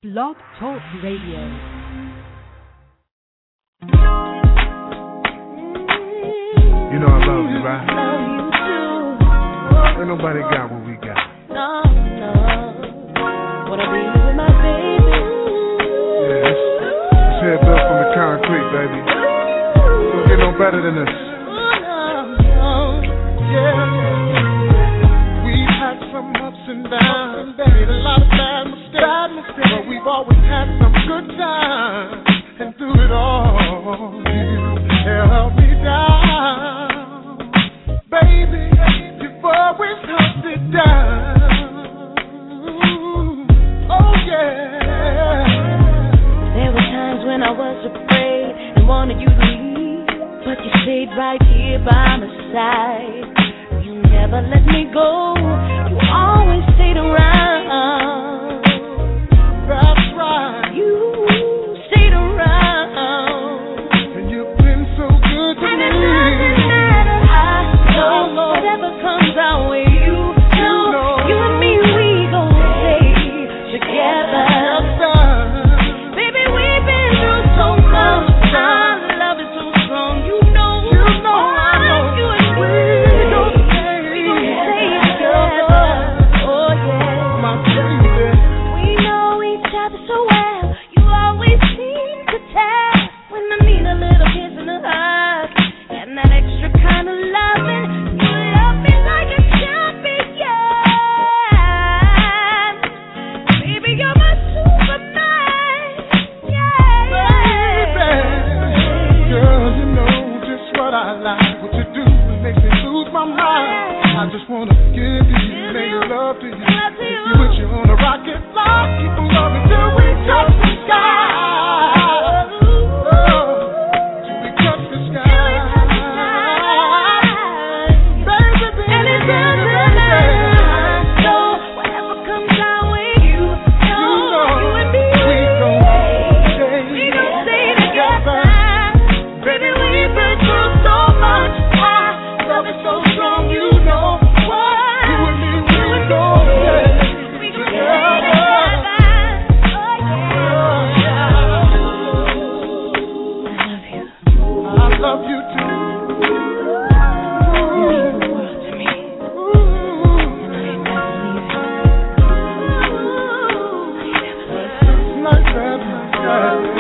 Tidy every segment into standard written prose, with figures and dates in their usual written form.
Blog Talk Radio. You know I love you, right? Love you too. Ain't nobody got what we got. No, no. Wanna be with my baby. Yeah, this here built from the concrete, baby. Don't get no better than this. Yeah. We've had some ups and downs, made a lot of bad mistakes, but we've always had some good times. And through it all, you held me down. Baby, you've always held me down. Oh yeah. There were times when I was afraid and wanted you to leave, but you stayed right here by my side. You never let me go. You always stayed around. That's right. You stayed around. And you've been so good to And me. it doesn't matter. I know whatever comes our way. You know, you and me, we gon' stay together. Baby, we've been through so much. Our love is so strong. You know I love you and we gon' stay together. Oh yeah, My baby. we know each other so well. You always seem to tell when I need a little kiss and a hug and that extra kind of loving. You love me like a champion. Baby, you're my Superman. Yeah. Girl, you know just what I like. What you do makes me lose my mind. I just wanna give you, make love to you. If you with you on a rocket flight, keep on loving till we touch the sky. Oh, till we touch the sky. Baby, baby, And it doesn't baby, matter. So whatever comes our way, you know, you and me, we gon' we gon' stay together. Baby, we've been through so much. Our love is so strong, you know what? You and me, we gon' we gon' stay together. Oh yeah. I love you too. You mean the world to me, and I ain't never leaving. Like that.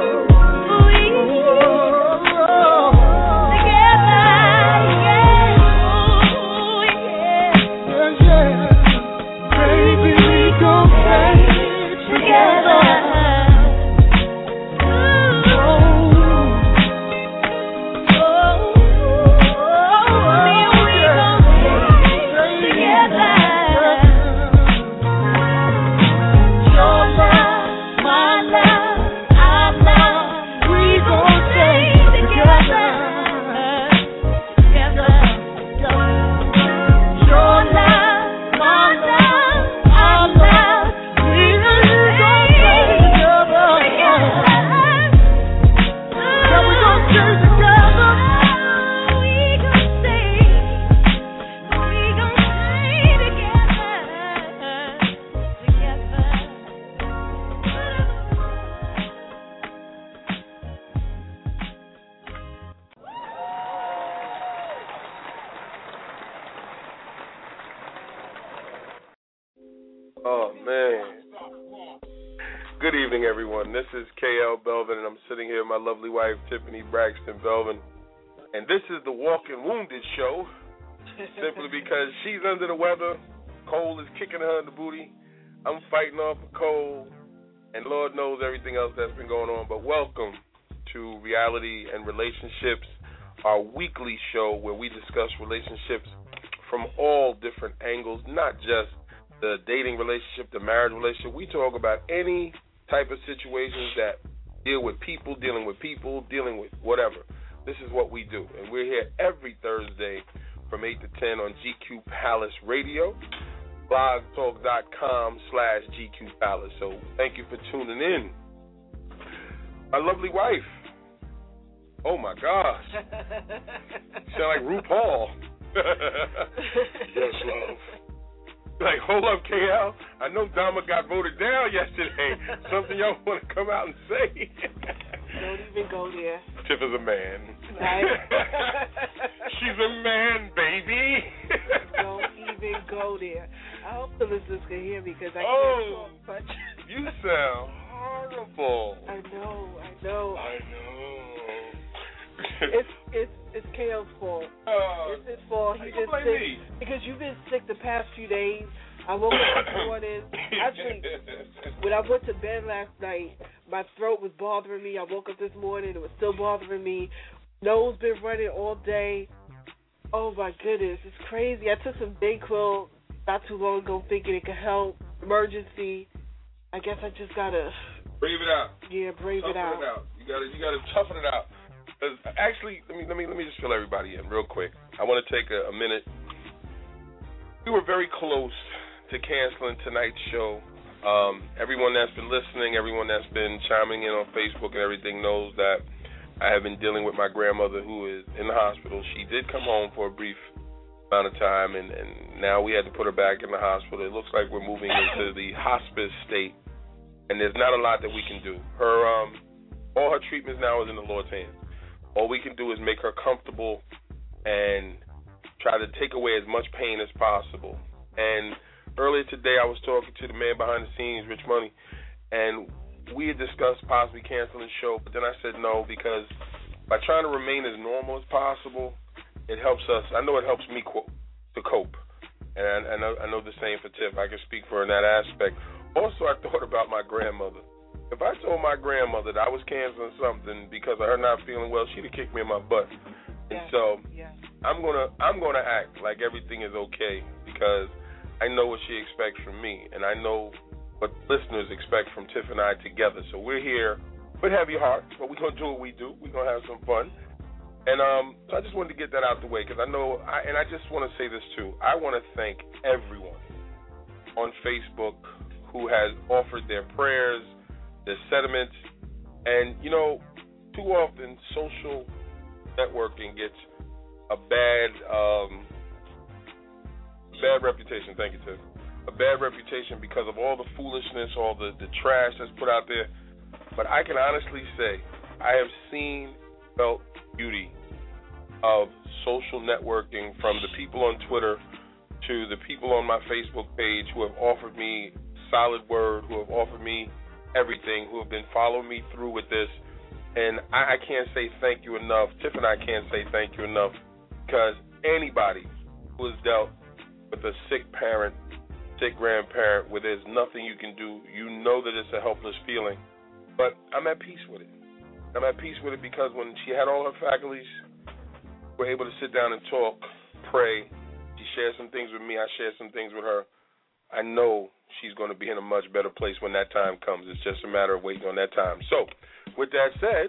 Baby, we gon' stay together. Oh, man. Good evening, everyone. This is KL Belvin, and I'm sitting here with my lovely wife, Tiffany Braxton Belvin. And this is the Walking Wounded show, simply because she's under the weather. Cold is kicking her in the booty. I'm fighting off a cold, and Lord knows everything else that's been going on. But welcome to Reality and Relationships, our weekly show where we discuss relationships from all different angles, not just the dating relationship, the marriage relationship. We talk about any type of situations that deal with people, dealing with whatever. This is what we do. And we're here every Thursday from 8 to 10 on GQ Palace Radio, blogtalk.com/GQ Palace. So thank you for tuning in. My lovely wife. Oh, my gosh. You sound like RuPaul. Yes, love. Like, hold up, KL. I know Dama got voted down yesterday. Something y'all want to come out and say? Don't even go there. Tiff is a man. Right. She's a man, baby. Don't even go there. I hope the listeners can hear me because I can't talk much. You sound horrible. I know. It's KL's fault. It's his fault. He just sick me? Because you've been sick the past few days. I woke up this morning. Actually, when I went to bed last night, my throat was bothering me. I woke up this morning. It was still bothering me. Nose been running all day. Oh, my goodness. It's crazy. I took some Dayquil not too long ago thinking it could help. Emergency. I guess I just got to... Brave it out. Yeah, brave it out. You gotta toughen it out. Actually, let me just fill everybody in real quick. I want to take a minute. We were very close to canceling tonight's show. Everyone that's been listening, everyone that's been chiming in on Facebook and everything knows that I have been dealing with my grandmother who is in the hospital. She did come home for a brief amount of time, and now we had to put her back in the hospital. It looks like we're moving into the hospice state, and there's not a lot that we can do. All her treatments now is in the Lord's hands. All we can do is make her comfortable and try to take away as much pain as possible. And earlier today I was talking to the man behind the scenes, Rich Money, and we had discussed possibly canceling the show, but then I said no, because by trying to remain as normal as possible, it helps us. I know it helps me to cope. And I know the same for Tiff. I can speak for her in that aspect. Also, I thought about my grandmother. If I told my grandmother that I was canceling something because of her not feeling well, she'd have kicked me in my butt. And so I'm gonna act like everything is okay because I know what she expects from me, and I know what listeners expect from Tiff and I together. So we're here with heavy hearts, but we're gonna do what we do. We're gonna have some fun. And so I just wanted to get that out the way because I know, and I just want to say this too. I want to thank everyone on Facebook who has offered their prayers, their sentiments, and you know, too often social networking gets a bad reputation. Thank you, Tiff. A bad reputation because of all the foolishness, all the trash that's put out there. But I can honestly say I have seen, felt beauty of social networking from the people on Twitter to the people on my Facebook page who have offered me solid word, who have offered me everything, who have been following me through with this. And I can't say thank you enough. Tiff and I can't say thank you enough because anybody who has dealt with a sick parent, sick grandparent, where there's nothing you can do, you know that it's a helpless feeling. But I'm at peace with it. I'm at peace with it because when she had all her faculties, we're able to sit down and talk, pray. She shared some things with me. I shared some things with her. I know she's going to be in a much better place when that time comes. It's just a matter of waiting on that time. So, with that said,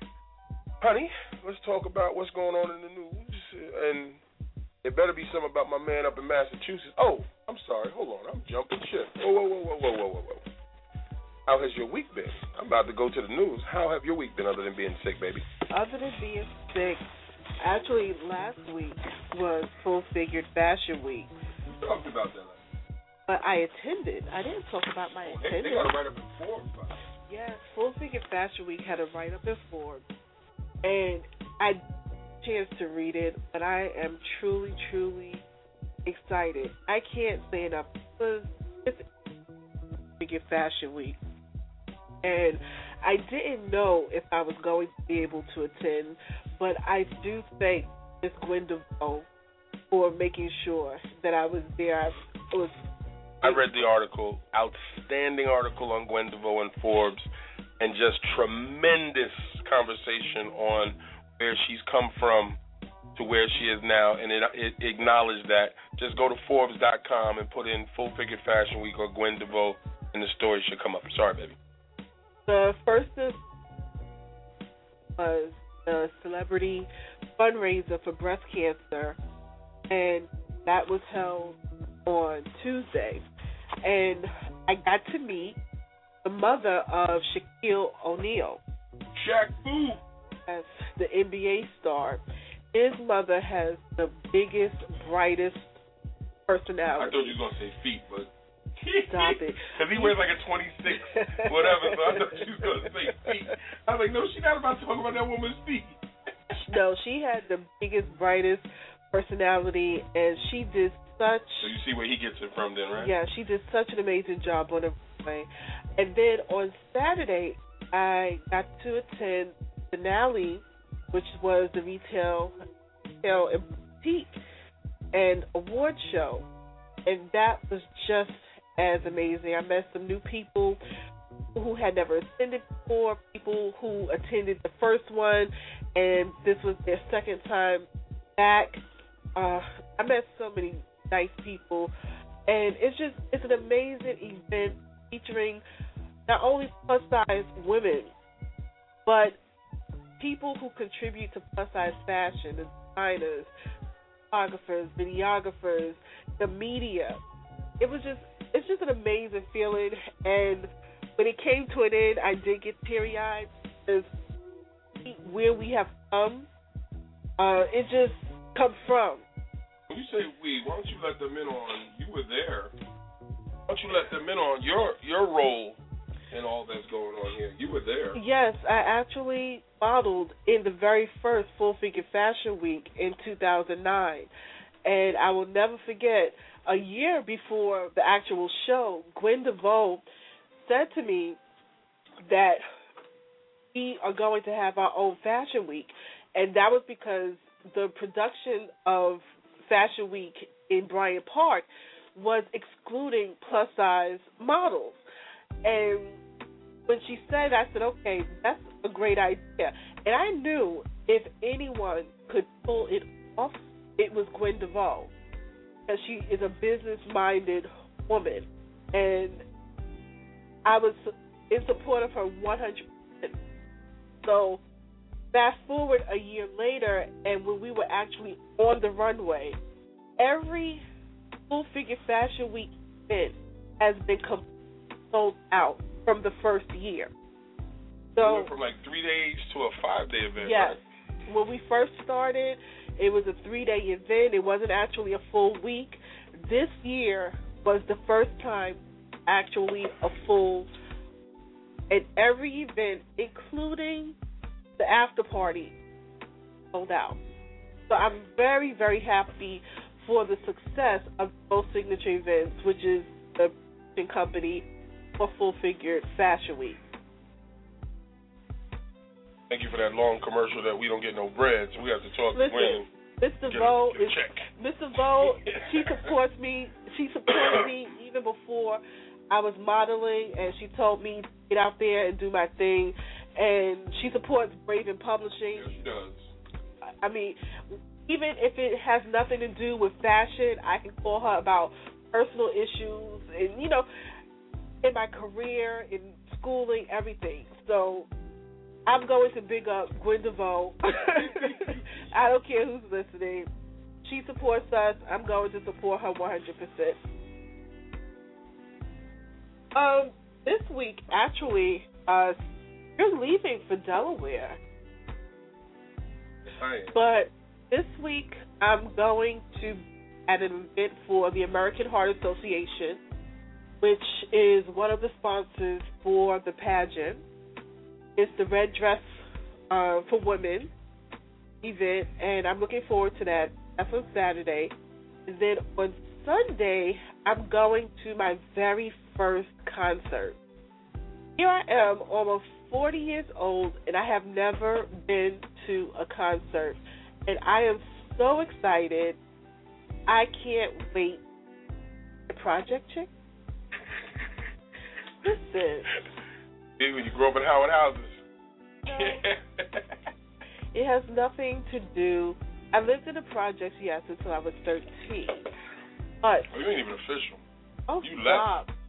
honey, let's talk about what's going on in the news. And it better be something about my man up in Massachusetts. Oh, I'm sorry. Hold on. I'm jumping ship. Whoa. How has your week been? I'm about to go to the news. How have your week been other than being sick, baby? Other than being sick, actually last week was Full Figured Fashion Week. We talked about that last week. But I attended. I didn't talk about my attendance. They got a write-up in Forbes. Yes, Full Figured Fashion Week had a write-up in Forbes. And I had a chance to read it, but I am truly, truly excited. I can't say enough. It's Full Figured Fashion Week. And I didn't know if I was going to be able to attend, but I do thank Ms. Gwen DeVoe for making sure that I was there. I read the article, outstanding article on Gwen DeVoe and Forbes, and just tremendous conversation on where she's come from to where she is now, and it acknowledged that. Just go to Forbes.com and put in Full Figured Fashion Week or Gwen DeVoe, and the story should come up. Sorry, baby. The first was a celebrity fundraiser for breast cancer, and that was held on Tuesday. And I got to meet the mother of Shaquille O'Neal. Shaq Fu. As the NBA star. His mother has the biggest, brightest I personality. thought you was going to say feet, but... Stop it. Because he wears like a 26, whatever, so I thought you was going to say feet. I was like, no, she's not about to talk about that woman's feet. No, she had the biggest, brightest personality, and she did such... So you see where he gets it from then, right? Yeah, she did such an amazing job on the runway. And then on Saturday, I got to attend the finale, which was the Retail and Boutique and award show. And that was just as amazing. I met some new people who had never attended before, people who attended the first one, and this was their second time back. I met so many nice people, and it's an amazing event featuring not only plus size women, but people who contribute to plus size fashion, the designers, photographers, videographers, the media. It's just an amazing feeling, and when it came to an end, I did get teary-eyed because where we have come, it just comes from. When you say we, why don't you let them in on, you were there, why don't you let them in on your role in all that's going on here? You were there. Yes, I actually modeled in the very first Full Figure Fashion Week in 2009, and I will never forget, a year before the actual show, Gwen DeVoe said to me that we are going to have our own Fashion Week, and that was because the production of Fashion Week in Bryant Park was excluding plus-size models. And when she said, I said, okay, that's a great idea. And I knew if anyone could pull it off, it was Gwen DeVoe, because she is a business-minded woman. And I was in support of her 100%. So fast forward a year later, and when we were actually on the runway, every Full Figure Fashion Week event has been sold out from the first year. So you went from like 3 days to a 5-day event, yes. Right? When we first started, it was a 3-day event. It wasn't actually a full week. This year was the first time actually a full, and every event, including the after party, sold out. So I'm very, very happy for the success of both signature events, which is the company for Full Figure Fashion Week. Thank you for that long commercial that we don't get no bread, so we have to talk to Gwen. Mr. Vo is Mr. Vo. She supports me. She supported me even before I was modeling, and she told me to get out there and do my thing. And she supports Braven Publishing. Yes, she does. I mean, even if it has nothing to do with fashion, I can call her about personal issues and, in my career, in schooling, everything. So I'm going to big up Gwen DeVoe. I don't care who's listening. She supports us. I'm going to support her 100%. This week, actually, you're leaving for Delaware. Hi. But this week, I'm going to at an event for the American Heart Association, which is one of the sponsors for the pageant. It's the Red Dress for Women event, and I'm looking forward to that. That's on Saturday. And then on Sunday, I'm going to my very first concert. Here I am, almost 40 years old, and I have never been to a concert. And I am so excited. I can't wait. The Project Chick? Listen. When you grew up in Howard houses. No, it has nothing to do. I lived in the projects, yes, until I was 13. But you ain't even official. Oh, you stop. left.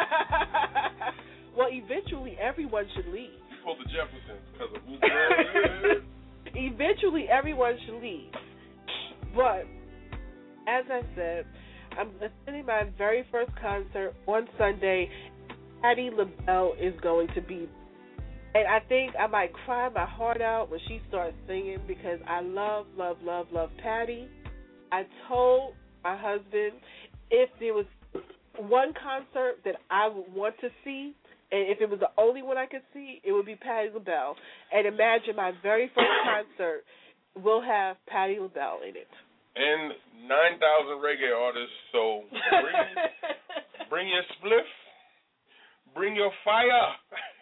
Well, eventually everyone should leave. You pulled the Jeffersons because of who the is. Eventually everyone should leave. But as I said, I'm attending my very first concert on Sunday. Patti LaBelle is going to be. And I think I might cry my heart out when she starts singing because I love, love, love, love Patti. I told my husband, if there was one concert that I would want to see, and if it was the only one I could see, it would be Patti LaBelle. And imagine my very first concert will have Patti LaBelle in it. And 9,000 reggae artists, so bring your spliff, bring your fire,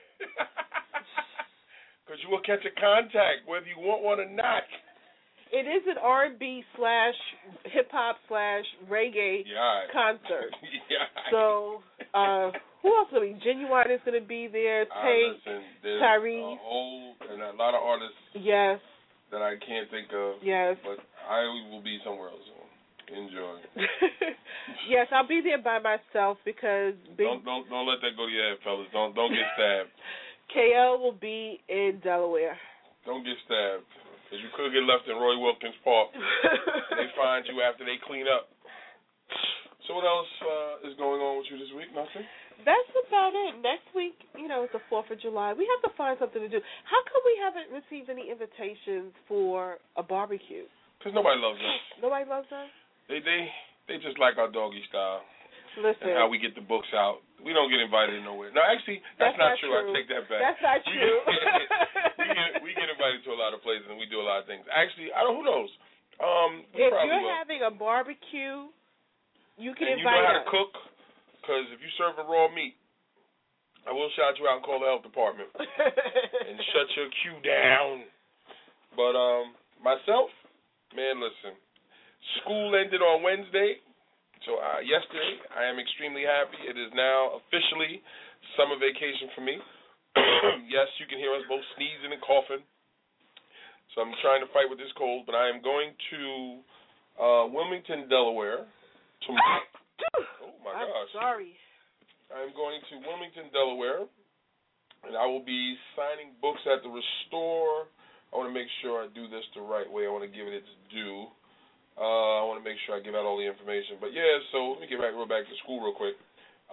because you will catch a contact whether you want one or not. It is an R&B / hip-hop / reggae concert. So, who else will be? Genuine is going to be there. Tank, Tyrese. And a lot of artists. Yes. That I can't think of. Yes. But I will be somewhere else. So enjoy. Yes, I'll be there by myself because don't let that go to your head, fellas. Don't get stabbed. KL will be in Delaware. Don't get stabbed. Because you could get left in Roy Wilkins Park. And they find you after they clean up. So what else is going on with you this week? Nothing? That's about it. Next week, it's the 4th of July. We have to find something to do. How come we haven't received any invitations for a barbecue? Because nobody loves us. Nobody loves us? They just like our doggy style. Listen. And how we get the books out. We don't get invited nowhere. No, actually, that's not true. I take that back. That's not true. We get invited to a lot of places, and we do a lot of things. Actually, who knows? If you're having a barbecue, you can invite us. And you know how to cook, because if you serve a raw meat, I will shout you out and call the health department and shut your queue down. But myself, man, listen, school ended on Wednesday. So yesterday, I am extremely happy. It is now officially summer vacation for me. Yes, you can hear us both sneezing and coughing. So I'm trying to fight with this cold, but I am going to Wilmington, Delaware. Oh, my gosh. I'm sorry. I'm going to Wilmington, Delaware, and I will be signing books at the Restore. I want to make sure I do this the right way. I want to give it its due. I want to make sure I give out all the information. But, yeah, so let me get back to school real quick.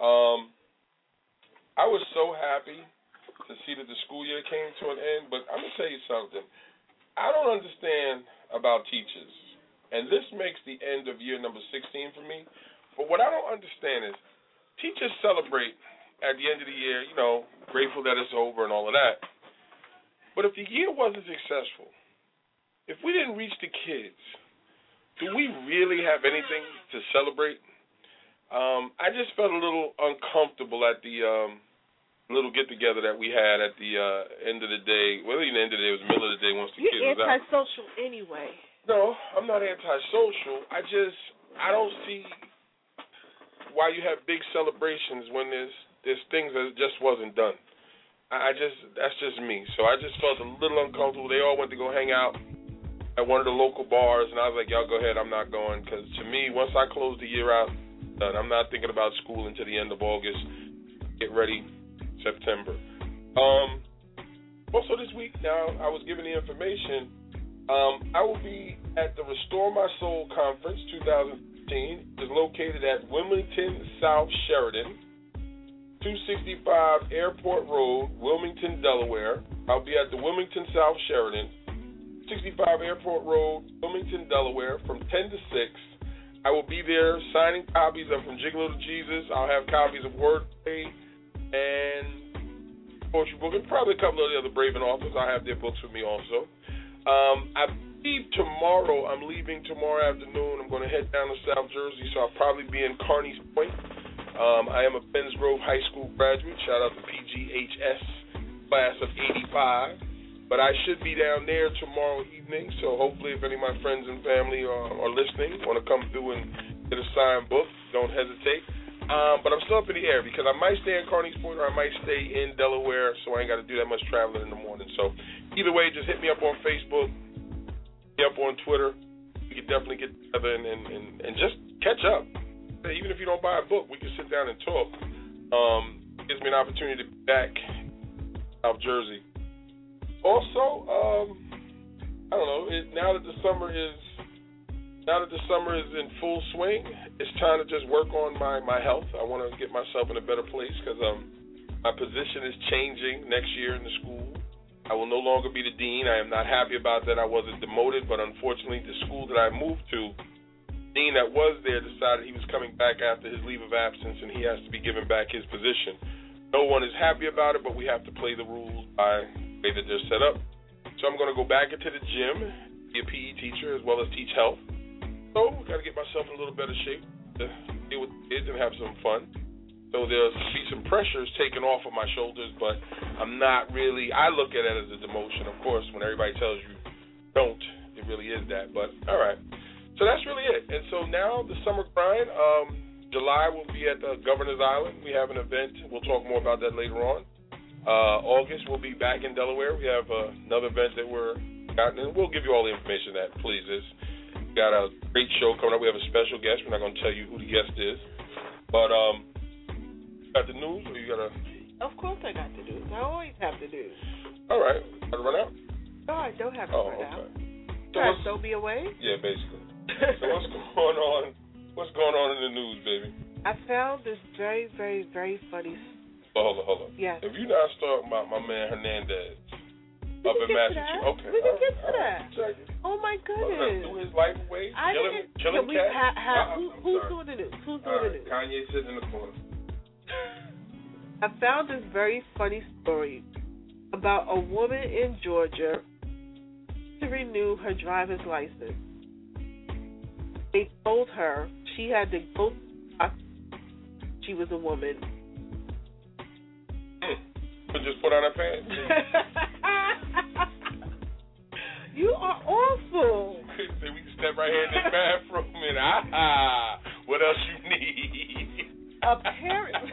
I was so happy to see that the school year came to an end, but I'm going to tell you something. I don't understand about teachers, and this makes the end of year number 16 for me. But what I don't understand is teachers celebrate at the end of the year, grateful that it's over and all of that. But if the year wasn't successful, if we didn't reach the kids, do we really have anything to celebrate? I just felt a little uncomfortable at the little get-together that we had at the end of the day. Well, even the end of the day, it was the middle of the day once the kids was out. You're antisocial anyway. No, I'm not antisocial. I don't see why you have big celebrations when there's things that just wasn't done. That's just me. So I just felt a little uncomfortable. They all went to go hang out at one of the local bars, and I was like, y'all go ahead, I'm not going, because to me, once I close the year out, I'm not thinking about school until the end of August. Get ready, September. Also this week, now, I was given the information, I will be at the Restore My Soul Conference 2015. It's located at Wilmington South Sheridan, 265 Airport Road, Wilmington, Delaware. I'll be at the Wilmington South Sheridan, 65 Airport Road, Wilmington, Delaware, from 10 to 6. I will be there signing copies of From Gigolo to Jesus. I'll have copies of Wordplay and Poetry Book, and probably a couple of the other Braven authors. I have their books with me also. I believe I'm leaving tomorrow afternoon. I'm going to head down to South Jersey, so I'll probably be in Carneys Point. I am a Ben's Grove High School graduate. Shout out to PGHS, class of 85. But I should be down there tomorrow evening, so hopefully if any of my friends and family are listening, want to come through and get a signed book, don't hesitate. But I'm still up in the air because I might stay in Carneys Point or I might stay in Delaware, so I ain't got to do that much traveling in the morning. So either way, just hit me up on Facebook, hit me up on Twitter. We can definitely get together and just catch up. Even if you don't buy a book, we can sit down and talk. Gives me an opportunity to be back in South Jersey. Also, I don't know. Now that the summer is in full swing, it's time to just work on my health. I want to get myself in a better place because my position is changing next year in the school. I will no longer be the dean. I am not happy about that. I wasn't demoted, but unfortunately, the school that I moved to dean that was there decided he was coming back after his leave of absence and he has to be given back his position. No one is happy about it, but we have to play the rules by the way that they're set up. So I'm going to go back into the gym, be a PE teacher, as well as teach health. So I've got to get myself in a little better shape to deal with kids and have some fun. So there'll be some pressures taken off of my shoulders, but I'm not really, I look at it as a demotion. Of course, when everybody tells you don't, it really is that. But all right. So that's really it. And so now the summer grind, July will be at the Governor's Island. We have an event. We'll talk more about that later on. August, we'll be back in Delaware. We have another event that we're gotten, and we'll give you all the information that pleases. We got a great show coming up. We have a special guest. We're not going to tell you who the guest is. But got the news, or you got to? Of course I got the news. I always have the news. All right. Got to run out? No, I don't have to run out. So throw me away? Yeah, basically. So what's going on? What's going on in the news, baby? I found this very, very, very funny. Hold on. Yes. If you're not talking about my man Hernandez up in Massachusetts, okay. We can get to that. Exactly. Oh my goodness. Threw his life away. Killing cat. Who's doing the news? Who's doing the news? Kanye sitting in the corner. I found this very funny story about a woman in Georgia to renew her driver's license. They told her she had to go. She was a woman. Just put on her pants. You are awful. So we can step right here in this bathroom and what else you need? Apparently.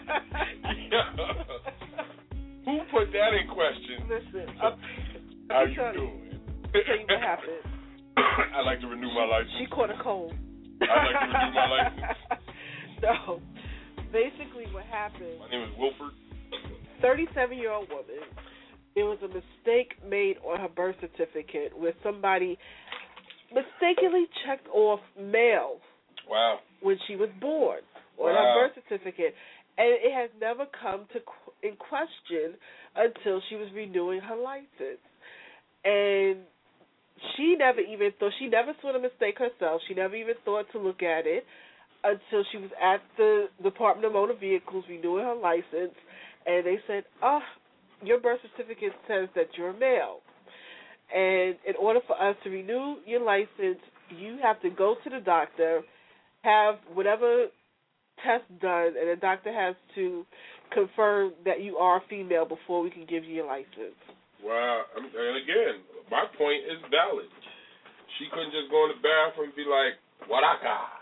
Who put that in question? Listen. How you doing? Let me tell you what happened. I'd like to renew my license. She caught a cold. I'd like to renew my license. So, basically what happened. My name is Wilford. 37-year-old woman. There was a mistake made on her birth certificate where somebody mistakenly checked off male. Wow. When she was born on her birth certificate. And it has never come in question until she was renewing her license. And she never saw the mistake herself. She never even thought to look at it until she was at the Department of Motor Vehicles renewing her license, and they said, your birth certificate says that you're a male. And in order for us to renew your license, you have to go to the doctor, have whatever test done, and the doctor has to confirm that you are a female before we can give you your license. Wow. And again, my point is valid. She couldn't just go in the bathroom and be like, Waraka.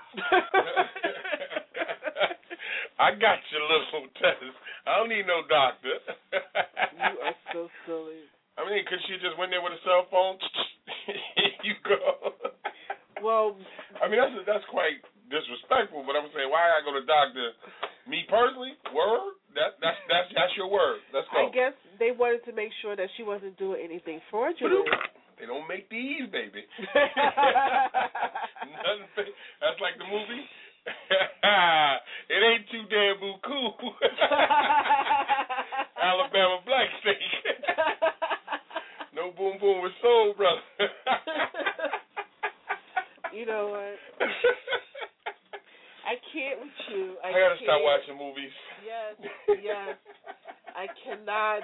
I got your little test. I don't need no doctor. You are so silly. I mean, because she just went there with a cell phone. You go. Well, I mean, that's quite disrespectful, but I'm saying, why I go to the doctor? Me personally, word? That's your word. Let's go. I guess they wanted to make sure that she wasn't doing anything fraudulent. They don't make these, baby. That's like the movie. It ain't too damn cool. Alabama black steak. No boom boom with soul, brother. You know what? I can't with you. I gotta stop watching movies. Yes. I cannot.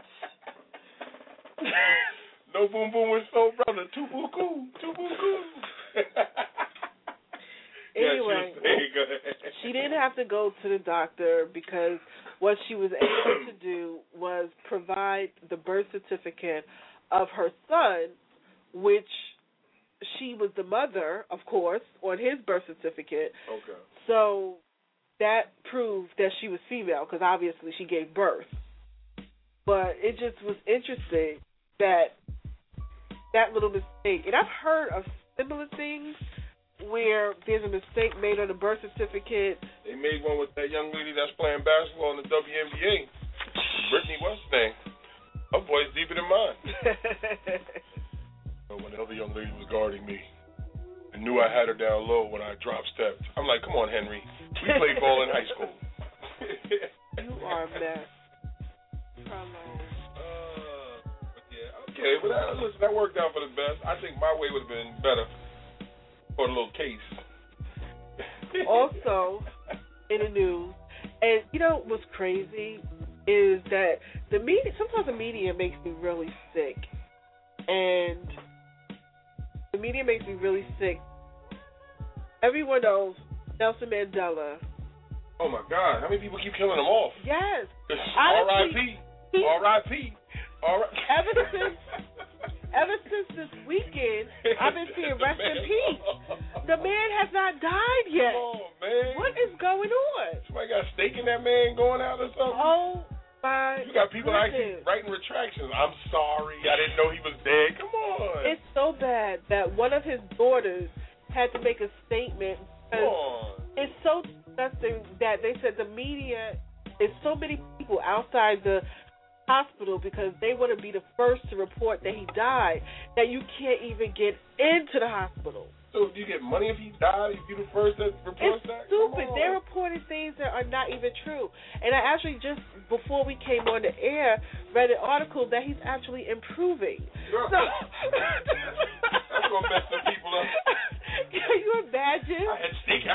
No boom boom with soul, brother. Too boo cool. Anyway, she didn't have to go to the doctor because what she was able to do was provide the birth certificate of her son, which she was the mother, of course, on his birth certificate. Okay. So that proved that she was female because obviously she gave birth. But it just was interesting that little mistake. And I've heard of similar things where there's a mistake made on the birth certificate. They made one with that young lady that's playing basketball in the WNBA. Brittany, what's her name? Her voice deeper than mine. When the other young lady was guarding me, I knew I had her down low when I drop stepped. I'm like, come on, Henry. We played ball in high school. You are a mess. Okay, but listen, that worked out for the best. I think my way would have been better for the little case. Also, in the news, and you know what's crazy is that the media, sometimes the media makes me really sick. And the media makes me really sick. Everyone knows Nelson Mandela. Oh my God, how many people keep killing him off? Yes. R.I.P. R.I.P. Ever since this weekend, I've been seeing rest in peace. The man has not died yet. Come on, man. What is going on? Somebody got a stake in that man going out or something? Oh, my You got people goodness. actually writing retractions. I'm sorry. I didn't know he was dead. Come on. It's so bad that one of his daughters had to make a statement. Come on. It's so disgusting that they said the media is so many people outside the hospital because they want to be the first to report that he died that you can't even get into the hospital. So do you get money if he died? If you're the first that reports It's that? stupid. They're reporting things that are not even true. And I actually just, before we came on the air, read an article that he's actually improving. Girl, So, that's going to mess some people up. Can you imagine? I had steak.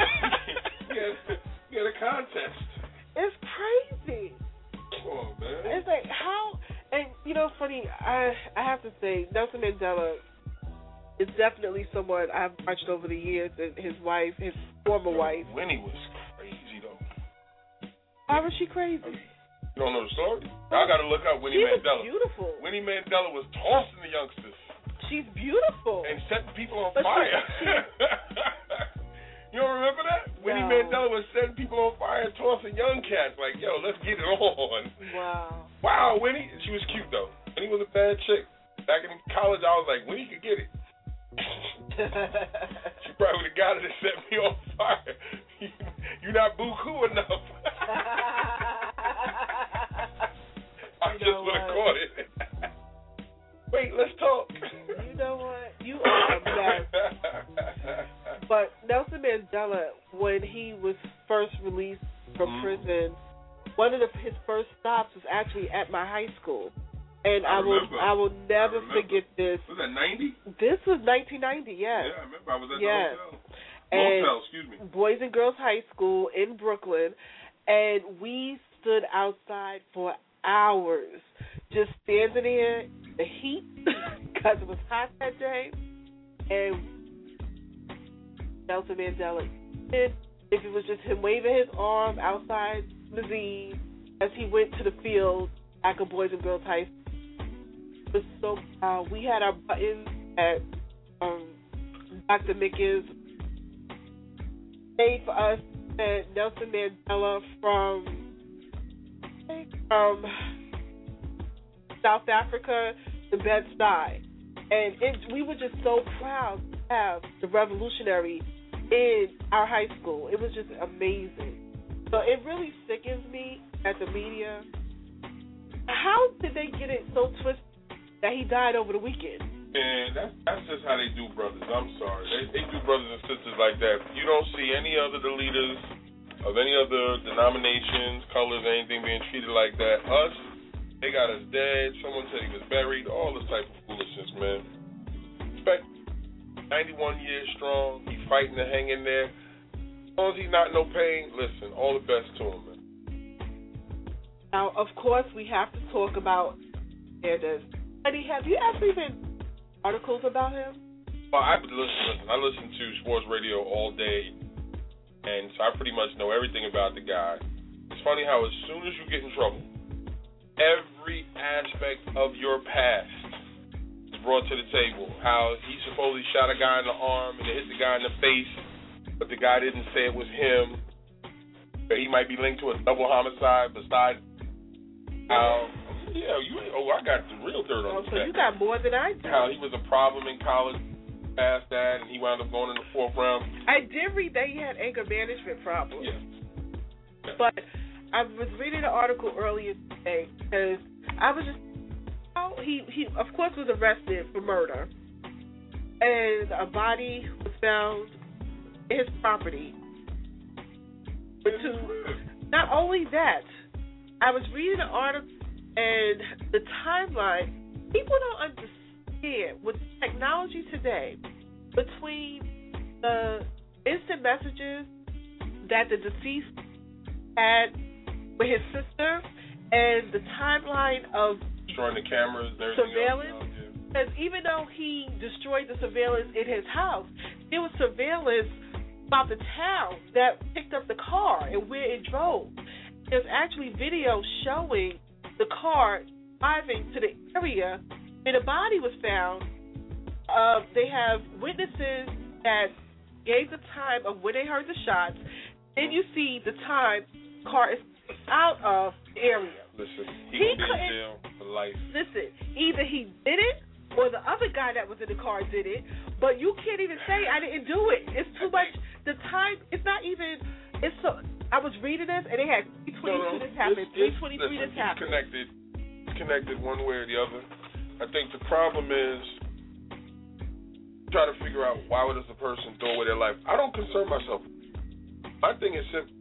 We had a contest. It's crazy. Come on, man. It's like, how? And, you know, funny, I have to say, Nelson Mandela is definitely someone I've watched over the years, and his wife, his former wife. Winnie was crazy, though. Why was she crazy? You don't know the story? I got to look up Winnie She Mandela. was beautiful. Winnie Mandela was tossing the youngsters She's beautiful. and setting people on But fire. You don't remember that? Winnie No. Mandela was setting people on fire and tossing young cats like, yo, let's get it on. Wow. Wow, Winnie. She was cute, though. Winnie was a bad chick. Back in college, I was like, Winnie could get it. She probably would have got it and set me on fire. You're not buku enough. I just would have caught it. Wait, let's talk. You know what? You are a mess. But Nelson Mandela, when he was first released from prison, one of his first stops was actually at my high school. And I will never forget this. Was that 90? This was 1990, yes. Yeah, I remember. I was at the hotel. And Motel, excuse me. Boys and Girls High School in Brooklyn, and we stood outside for hours, just standing there in the heat because it was hot that day. And Nelson Mandela, if it was just him waving his arm outside the Z as he went to the field back of Boys and Girls High School. It was so proud. We had our buttons at Dr. Mickens made for us that Nelson Mandela from South Africa, the Bed-Stuy. And we were just so proud to have the revolutionary in our high school. It was just amazing. So it really sickens me at the media. How did they get it so twisted that he died over the weekend? And that's just how they do brothers. I'm sorry. They do brothers and sisters like that. You don't see any other the leaders of any other denominations, colors, anything being treated like that. Us, they got us dead. Someone said he was buried. All this type of foolishness, man. Respect. 91 years strong. He's fighting to hang in there. As long as he's not in no pain, listen, all the best to him, man. Now, of course, we have to talk about this. Buddy, have you ever been articles about him? Well, I listen to sports radio all day, and so I pretty much know everything about the guy. It's funny how as soon as you get in trouble, every aspect of your past is brought to the table. How he supposedly shot a guy in the arm and hit the guy in the face, but the guy didn't say it was him. He might be linked to a double homicide besides how... I got the real dirt on So you got more than I do. How he was a problem in college, past that, and he wound up going in the 4th round. I did read that he had anger management problems. Yeah. But I was reading an article earlier today because I was just, he of course was arrested for murder, and a body was found in his property. Not only that, I was reading an article and the timeline. People don't understand with technology today between the instant messages that the deceased had with his sister and the timeline of destroying the cameras, surveillance. Because even though he destroyed the surveillance in his house, there was surveillance about the town that picked up the car and where it drove. There's actually video showing the car driving to the area where the body was found. They have witnesses that gave the time of when they heard the shots. Then you see the time the car is out of the area. Listen, he could be in jail for life. Listen, either he did it or the other guy that was in the car did it, but you can't even say I didn't do it. It's too much. The time, it's not even, it's so, I was reading this and they had 322 this happened, 323 this happened. It's connected one way or the other. I think the problem is trying to figure out why does a person throw away their life. I don't concern myself. My thing is simple.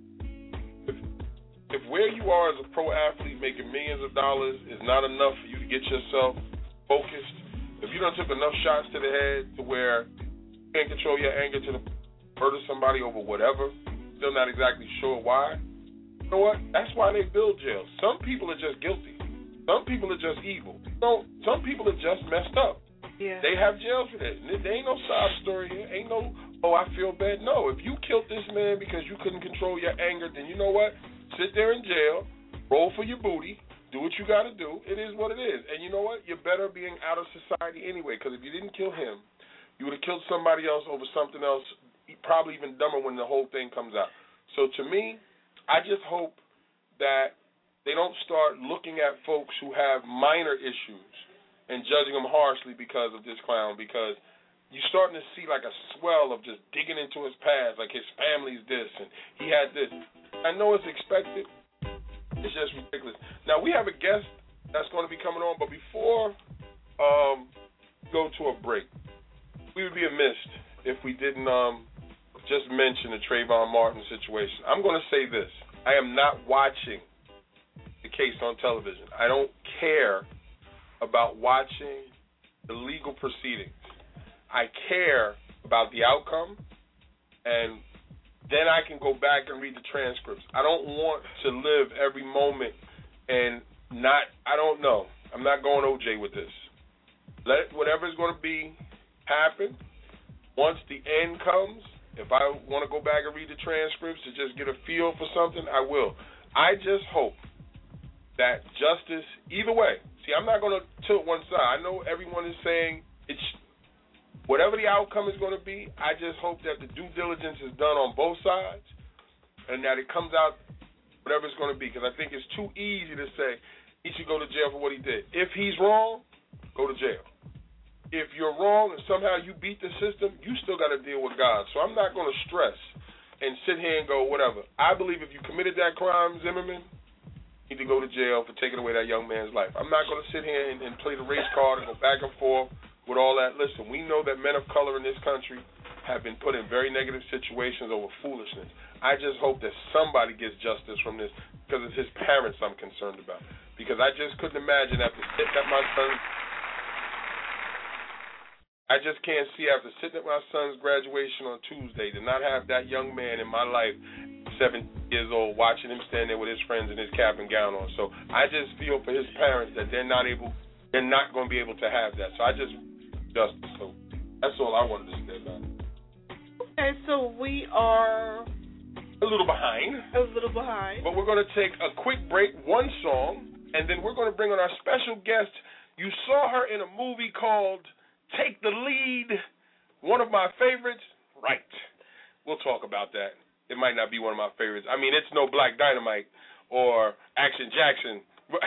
If where you are as a pro athlete making millions of dollars is not enough for you to get yourself focused, if you done took enough shots to the head to where you can't control your anger to murder somebody over whatever, still not exactly sure why, you know what? That's why they build jails. Some people are just guilty. Some people are just evil. So some people are just messed up. Yeah. They have jail for that. There ain't no sob story here. Ain't no, oh, I feel bad. No, if you killed this man because you couldn't control your anger, then you know what? Sit there in jail, roll for your booty, do what you got to do. It is what it is. And you know what? You're better being out of society anyway, because if you didn't kill him, you would have killed somebody else over something else, probably even dumber when the whole thing comes out. So to me, I just hope that they don't start looking at folks who have minor issues and judging them harshly because of this clown, because you're starting to see like a swell of just digging into his past, like his family's this and he had this. I know it's expected. It's just ridiculous. Now, we have a guest that's going to be coming on, but before we go to a break, we would be amiss if we didn't just mention the Trayvon Martin situation. I'm going to say this. I am not watching the case on television. I don't care about watching the legal proceedings. I care about the outcome, and then I can go back and read the transcripts. I don't want to live every moment and I don't know. I'm not going OJ with this. Let whatever's going to be happen. Once the end comes, if I want to go back and read the transcripts to just get a feel for something, I will. I just hope that justice, either way. See, I'm not going to tilt one side. I know everyone is saying it's whatever the outcome is going to be, I just hope that the due diligence is done on both sides and that it comes out whatever it's going to be, because I think it's too easy to say he should go to jail for what he did. If he's wrong, go to jail. If you're wrong and somehow you beat the system, you still got to deal with God. So I'm not going to stress and sit here and go whatever. I believe if you committed that crime, Zimmerman, you need to go to jail for taking away that young man's life. I'm not going to sit here and play the race card and go back and forth with all that. Listen, we know that men of color in this country have been put in very negative situations over foolishness. I just hope that somebody gets justice from this, because it's his parents I'm concerned about. Because I just couldn't imagine after sitting at my son's, I just can't see after sitting at my son's graduation on Tuesday to not have that young man in my life, 7 years old, watching him stand there with his friends in his cap and gown on. So I just feel for his parents that they're not going to be able to have that. So I just justice. So that's all I wanted to say about it. Okay, so we are a little behind. But we're going to take a quick break, one song, and then we're going to bring on our special guest. You saw her in a movie called Take the Lead, one of my favorites. Right. We'll talk about that. It might not be one of my favorites. I mean, it's no Black Dynamite or Action Jackson.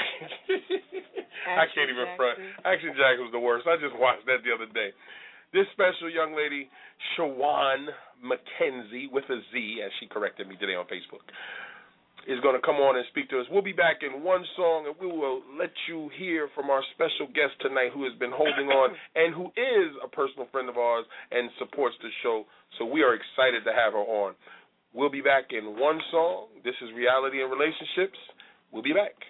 I can't even front. Action Jackson was the worst. I just watched that the other day. This special young lady, Shawan McKenzie, with a Z, as she corrected me today on Facebook, is going to come on and speak to us. We'll be back in one song, and we will let you hear from our special guest tonight, who has been holding on and who is a personal friend of ours and supports the show. So we are excited to have her on. We'll be back in one song. This is Reality and Relationships. We'll be back.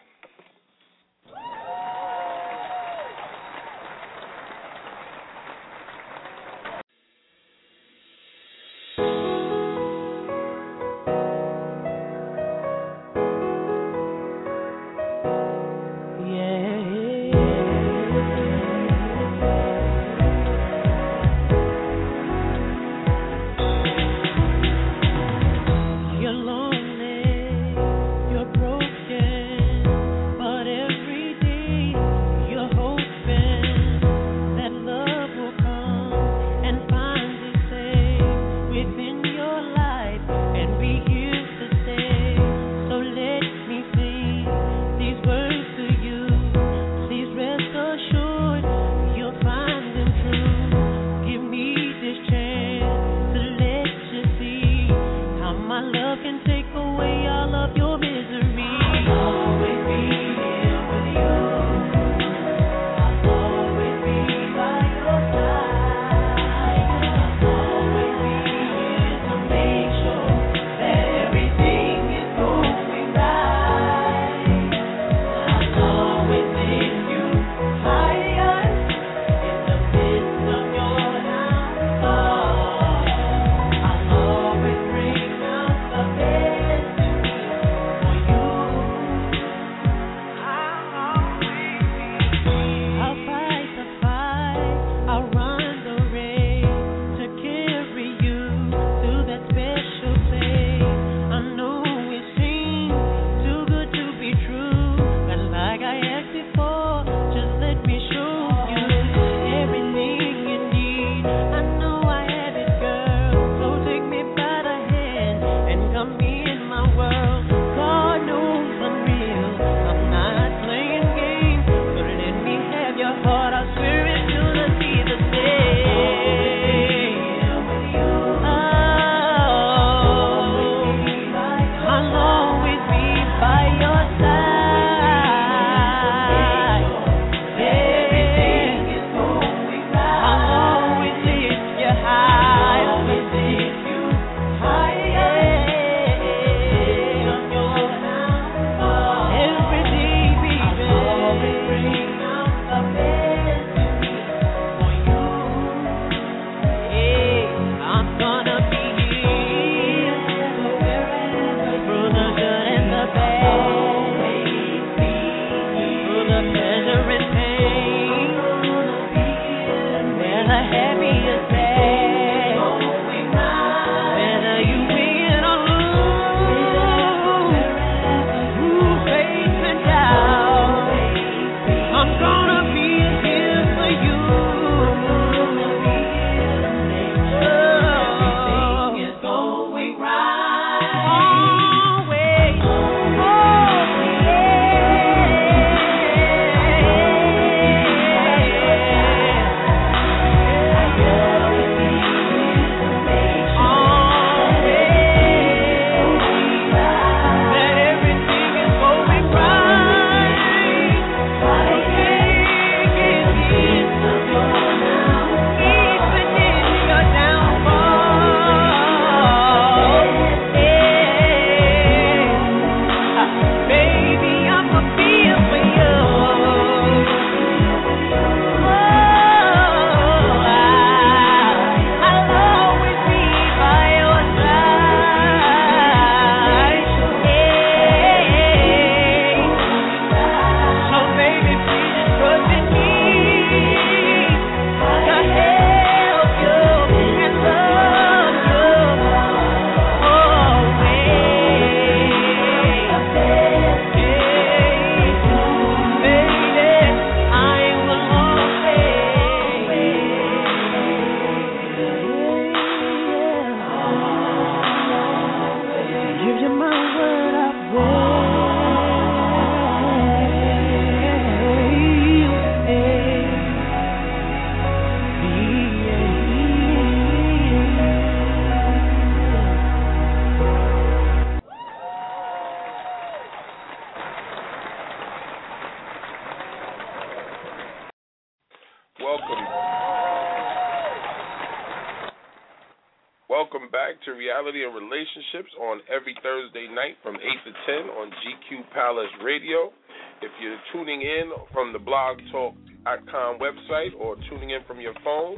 Welcome back to Reality and Relationships on every Thursday night from 8 to 10 on GQ Palace Radio. If you're tuning in from the blogtalk.com website or tuning in from your phone,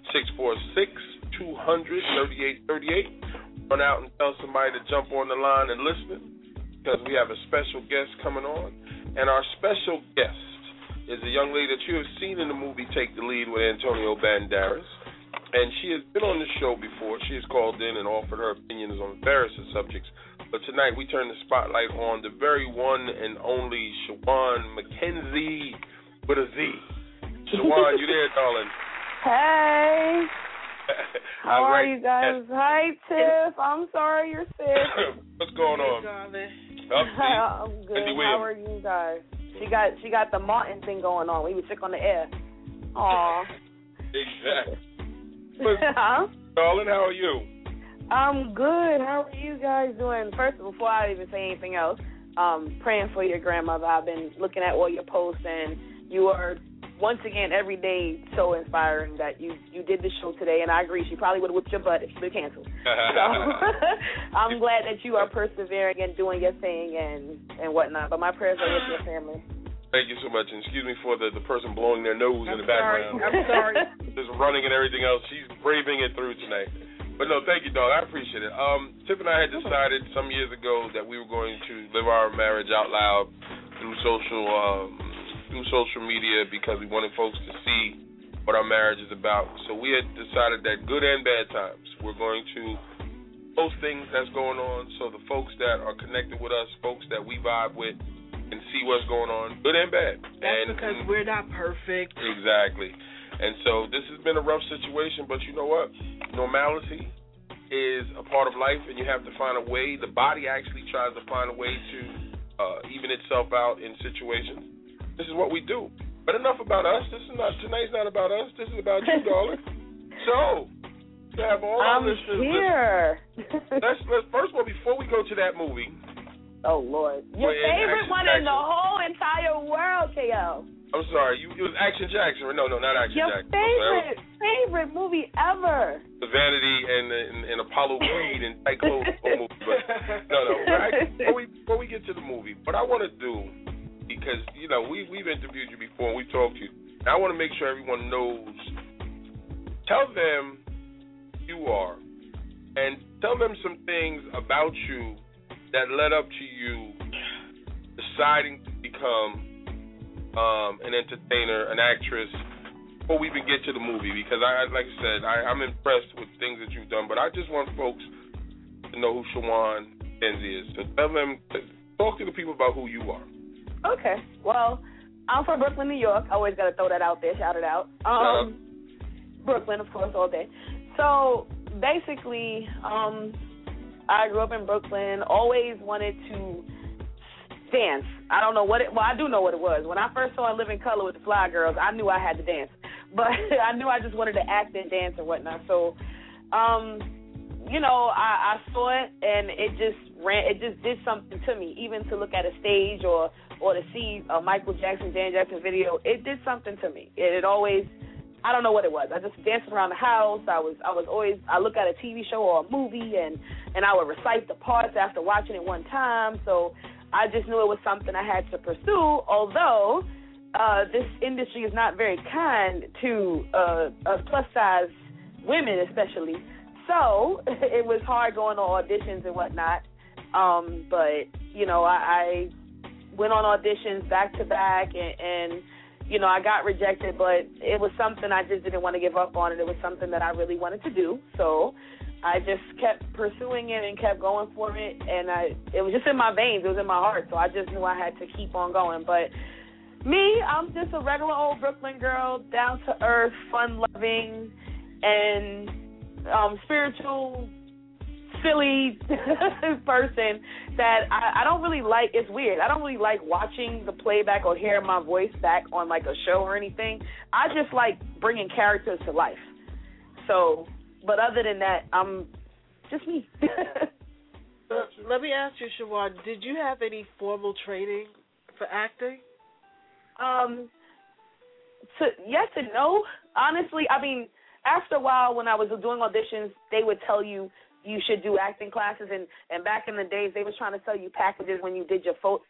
646-200-3838. Run out and tell somebody to jump on the line and listen because we have a special guest coming on. And our special guest is a young lady that you have seen in the movie Take the Lead with Antonio Banderas. And she has been on the show before. She has called in and offered her opinions on various subjects. But tonight we turn the spotlight on the very one and only Shawan McKenzie with a Z. Shawan, you there, darling? Hey. How are you guys? Yes. Hi, Tiff. I'm sorry you're sick. What's going on? I'm good. How are you guys? She got the Martin thing going on. We were sick on the air. Aw. Exactly. Huh? Darling, how are you? I'm good. How are you guys doing? First, before I even say anything else, praying for your grandmother. I've been looking at all your posts, and you are, once again, every day so inspiring that you did the show today, and I agree. She probably would have whipped your butt if she would have canceled. So I'm glad that you are persevering and doing your thing and whatnot, but my prayers are with your family. Thank you so much, and excuse me for the person blowing their nose in the background. I'm sorry. Just running and everything else. She's braving it through tonight. But no, thank you, dog. I appreciate it. Tiff and I had decided some years ago that we were going to live our marriage out loud through social media because we wanted folks to see what our marriage is about. So we had decided that good and bad times, we're going to post things that's going on so the folks that are connected with us, folks that we vibe with, and see what's going on, good and bad. That's because we're not perfect. Exactly. And so this has been a rough situation, but you know what? Normality is a part of life, and you have to find a way. The body actually tries to find a way to even itself out in situations. This is what we do. But enough about us. Tonight's not about us. This is about you, darling. So, to have all our listeners here. Let's first of all, before we go to that movie. Oh, Lord. Your favorite one in the whole entire world, KL. I'm sorry. It was Action Jackson. No, not Action Jackson. Your favorite movie ever. The Vanity and Apollo Creed and Tight Clothes movie. But no. Before we get to the movie, what I want to do because, you know, we've interviewed you before and we talked to you. And I want to make sure everyone knows. Tell them who you are and tell them some things about you that led up to you deciding to become an entertainer, an actress, before we even get to the movie. Because, like I said, I'm impressed with things that you've done, but I just want folks to know who Shawan Kenzie is. So tell them, talk to the people about who you are. Okay. Well, I'm from Brooklyn, New York. I always got to throw that out there, shout it out. Brooklyn, of course, all day. So basically, I grew up in Brooklyn, always wanted to dance. I don't know what I do know what it was. When I first saw In Living Color with the Fly Girls, I knew I had to dance. But I knew I just wanted to act and dance and whatnot. So, you know, I saw it and it just did something to me. Even to look at a stage or to see a Michael Jackson, Janet Jackson video, it did something to me. It always, I don't know what it was. I just danced around the house. I look at a TV show or a movie and I would recite the parts after watching it one time. So I just knew it was something I had to pursue, although this industry is not very kind to plus-size women especially. So it was hard going on auditions and whatnot. But, you know, I went on auditions back to back and, you know, I got rejected, but it was something I just didn't want to give up on, and it was something that I really wanted to do. So I just kept pursuing it and kept going for it, and it was just in my veins. It was in my heart, so I just knew I had to keep on going. But me, I'm just a regular old Brooklyn girl, down-to-earth, fun-loving, and spiritual, silly person that I don't really like. It's weird. I don't really like watching the playback or hearing my voice back on, like, a show or anything. I just like bringing characters to life. So, but other than that, I'm just me. Let me ask you, Shawan, did you have any formal training for acting? Yes and no. Honestly, I mean, after a while when I was doing auditions, they would tell you should do acting classes, and back in the days they was trying to sell you packages when you did your photos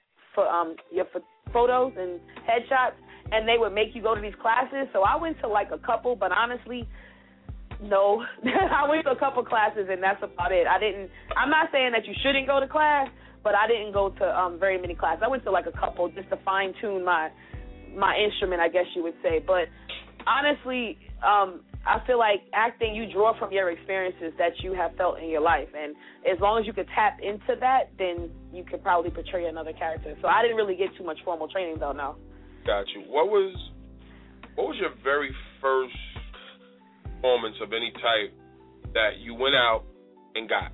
and headshots, and they would make you go to these classes. So I went to like a couple, but honestly, no. I went to a couple classes and that's about it. I'm not saying that you shouldn't go to class, but I didn't go to very many classes. I went to like a couple just to fine tune my instrument, I guess you would say. But honestly, I feel like acting, you draw from your experiences that you have felt in your life. And as long as you could tap into that, then you could probably portray another character. So I didn't really get too much formal training, though, no. Got you. What was your very first performance of any type that you went out and got?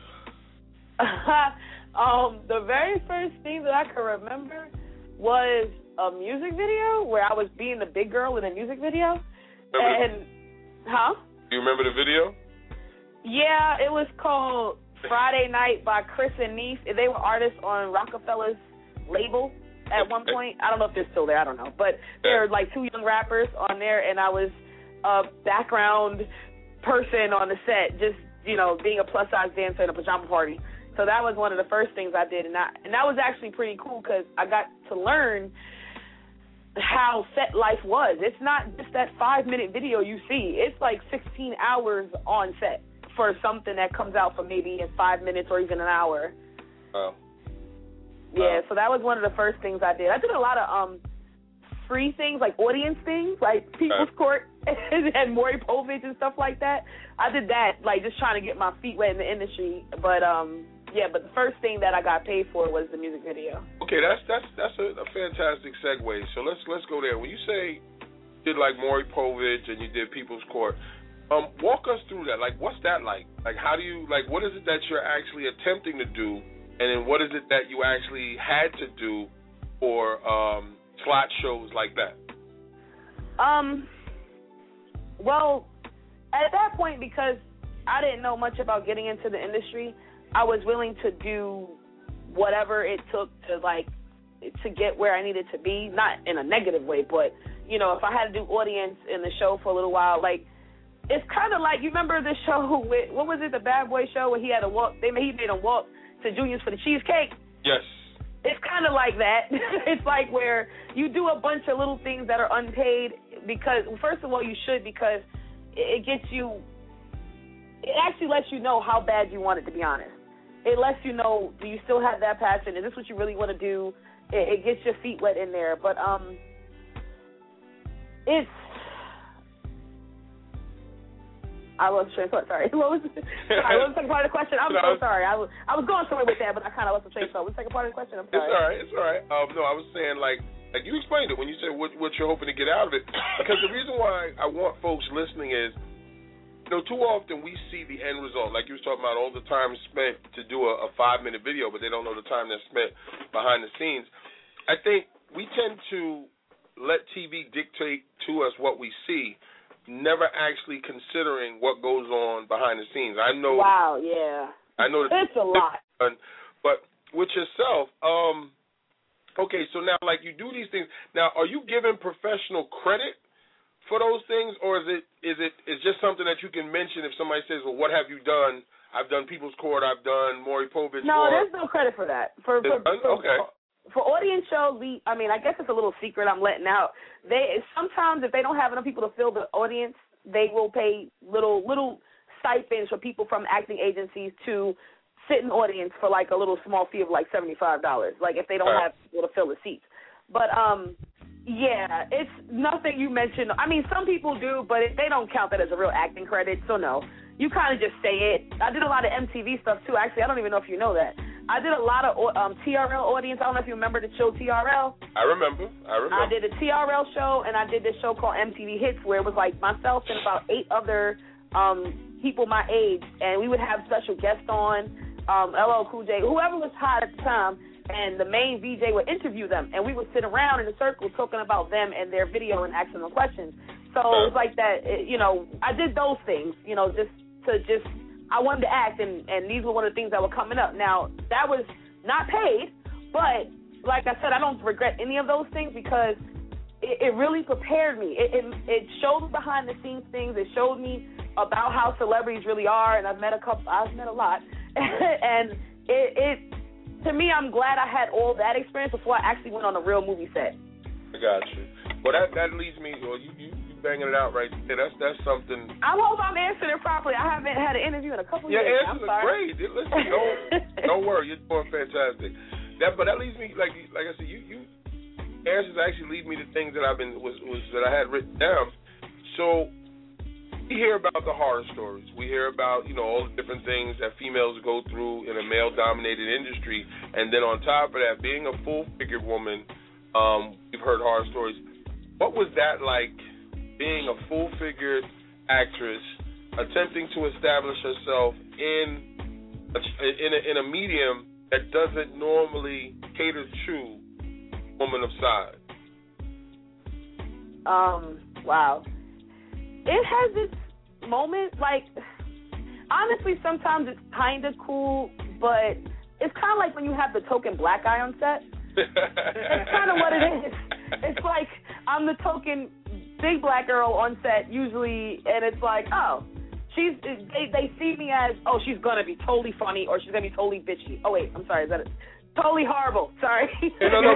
The very first thing that I can remember was a music video where I was being the big girl in a music video. Do you remember the video? Yeah, it was called Friday Night by Chris and Neef. They were artists on Rockefeller's label at one point. I don't know if they're still there. I don't know. But there were like two young rappers on there, and I was a background person on the set, just, you know, being a plus-size dancer in a pajama party. So that was one of the first things I did, and that was actually pretty cool because I got to learn how set life was. It's not just that 5-minute video you see. It's like 16 hours on set for something that comes out for maybe in 5 minutes or even an hour. Oh. Yeah, so that was one of the first things I did. I did a lot of free things, like audience things, like People's Court and Maury Povich and stuff like that. I did that, like just trying to get my feet wet in the industry. But yeah, but the first thing that I got paid for was the music video. Okay, that's a fantastic segue. So let's go there. When you say you did like Maury Povich and you did People's Court, walk us through that. Like, what's that like? Like, how do you, like, what is it that you're actually attempting to do, and then what is it that you actually had to do for slot shows like that? Well, at that point, because I didn't know much about getting into the industry, I was willing to do whatever it took to get where I needed to be, not in a negative way, but, you know, if I had to do audience in the show for a little while, like, it's kind of like, you remember the show with, what was it, the Bad Boy show where he had to walk, he made him walk to Junior's for the cheesecake? Yes. It's kind of like that. It's like where you do a bunch of little things that are unpaid because, first of all, you should, because it gets you, it actually lets you know how bad you want it, to be honest. It lets you know, do you still have that passion? Is this what you really want to do? It gets your feet wet in there. But it's, I lost the train of thought. Sorry. What was the second part of the question? I'm so sorry. I was going somewhere with that, but I kind of lost the train of thought. What's the second part of the question? I'm sorry. It's all right. No, I was saying, like you explained it when you said what you're hoping to get out of it. Because the reason why I want folks listening is, too often we see the end result. Like you was talking about all the time spent to do a 5-minute video, but they don't know the time that's spent behind the scenes. I think we tend to let TV dictate to us what we see, never actually considering what goes on behind the scenes. I know. Wow, yeah. I know it's a lot. But with yourself, okay, so now, like, you do these things. Now, are you given professional credit for those things, or is it just something that you can mention if somebody says, well, what have you done? I've done People's Court. I've done Maury Povich. No, there's no credit for that. Okay. For audience shows, I guess it's a little secret I'm letting out. Sometimes if they don't have enough people to fill the audience, they will pay little stipends for people from acting agencies to sit in the audience for like a little small fee of like $75. Like if they don't have people to fill the seats. But yeah, it's nothing you mentioned. I mean, some people do, but they don't count that as a real acting credit. So no, you kind of just say it. I did a lot of MTV stuff too. Actually, I don't even know if you know that. I did a lot of TRL audience. I don't know if you remember the show TRL. I remember. I did a TRL show, and I did this show called MTV Hits, where it was like myself and about 8 other people my age, and we would have special guests on, LL Cool J, whoever was hot at the time, and the main VJ would interview them, and we would sit around in a circle talking about them and their video and asking them questions. So it was like that, I did those things, I wanted to act, and these were one of the things that were coming up. Now, that was not paid, but like I said, I don't regret any of those things because it really prepared me. It showed behind-the-scenes things. It showed me about how celebrities really are, and I've met a lot. And to me, I'm glad I had all that experience before I actually went on a real movie set. I got you. Well, that leads me, you banging it out right there. That's something. I hope I'm answering it properly. I haven't had an interview in a couple years. Your answers are great. Listen, don't worry. You're doing fantastic. But that leads me, like I said, you answers actually lead me to things that that I had written down. So we hear about the horror stories. We hear about all the different things that females go through in a male-dominated industry, and then on top of that, being a full-figured woman, we've heard horror stories. What was that like? Being a full-figured actress, attempting to establish herself in a medium that doesn't normally cater to women of size. Wow. It has its moments. Like, honestly, sometimes it's kind of cool, but it's kind of like when you have the token black guy on set. It's kind of what it is. It's like I'm the token big black girl on set usually, and it's like, they see me as, she's gonna be totally funny or she's gonna be totally bitchy. Oh wait, I'm sorry, is that it? Totally horrible. Sorry. No,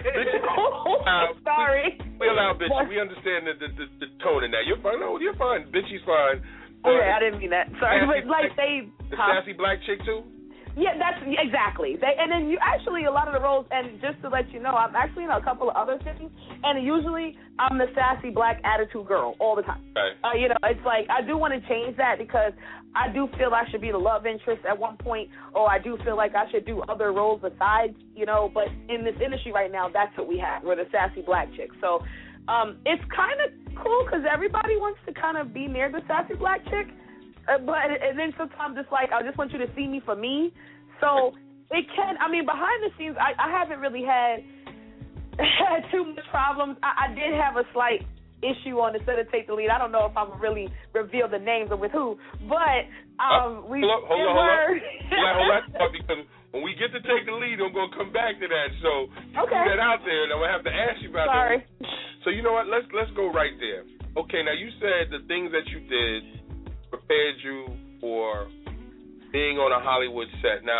sorry. We allow bitchy. We understand the tone in that. You're fine. No, you're fine. Bitchy's fine. Okay, I didn't mean that. Sorry, but like the sassy black chick too. Yeah, that's exactly. And then you actually, a lot of the roles, and just to let you know, I'm actually in a couple of other things, and usually I'm the sassy black attitude girl all the time. Right. It's like I do want to change that because I do feel I should be the love interest at one point, or I do feel like I should do other roles besides, but in this industry right now, that's what we have. We're the sassy black chick. So it's kind of cool because everybody wants to kind of be near the sassy black chick. And then sometimes it's like, I just want you to see me for me. So it can, behind the scenes, I haven't really had too much problems. I did have a slight issue on the set of Take the Lead. I don't know if I'm really reveal the names or with who, but hold on. Because when we get to Take the Lead, I'm going to come back to that. So you put that out there, and I'm going to have to ask you about that. So you know what? Let's go right there. Okay, now you said the things that you did prepared you for being on a Hollywood set. Now,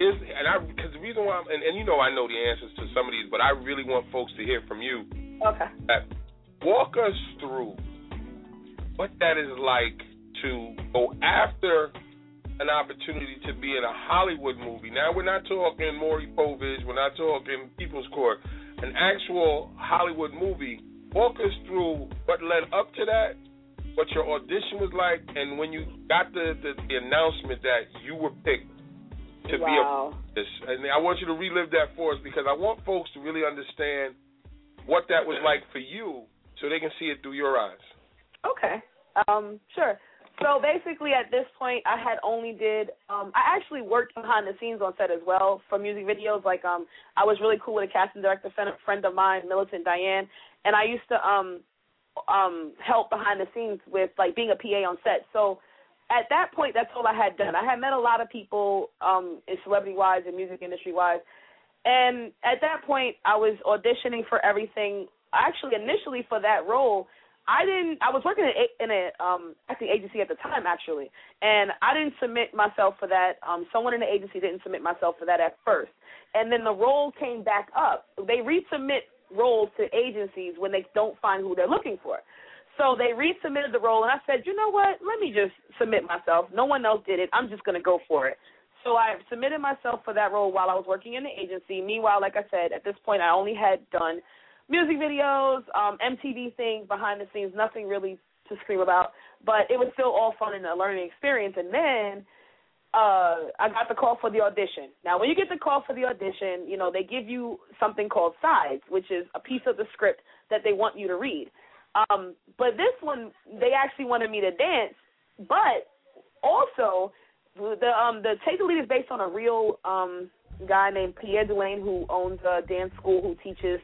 because the reason why, and you know I know the answers to some of these, but I really want folks to hear from you. Okay. Walk us through what that is like to go after an opportunity to be in a Hollywood movie. Now, we're not talking Maury Povich, we're not talking People's Court, an actual Hollywood movie. Walk us through what led up to that, what your audition was like, and when you got the announcement that you were picked to be a this. And I want you to relive that for us, because I want folks to really understand what that was like for you so they can see it through your eyes. Okay. Sure. So basically at this point I had only I actually worked behind the scenes on set as well for music videos. Like I was really cool with a casting director friend of mine, Militant Diane, and I used to help behind the scenes with like being a PA on set. So at that point, that's all I had done. I had met a lot of people, celebrity-wise and music industry-wise, and at that point, I was auditioning for everything. Actually, initially for that role, I was working in a acting agency at the time, actually, and I didn't submit myself for that. Someone in the agency didn't submit myself for that at first, and then the role came back up. They resubmit roles to agencies when they don't find who they're looking for. So they resubmitted the role, and I said, you know what, let me just submit myself. No one else did it. I'm just going to go for it. So I submitted myself for that role while I was working in the agency. Meanwhile, like I said, at this point I only had done music videos, MTV things, behind the scenes, nothing really to scream about. But it was still all fun and a learning experience. And then I got the call for the audition. Now, when you get the call for the audition, you know, they give you something called sides, which is a piece of the script that they want you to read. But this one, they actually wanted me to dance, but also the Take the Lead is based on a real guy named Pierre Delaine, who owns a dance school, who teaches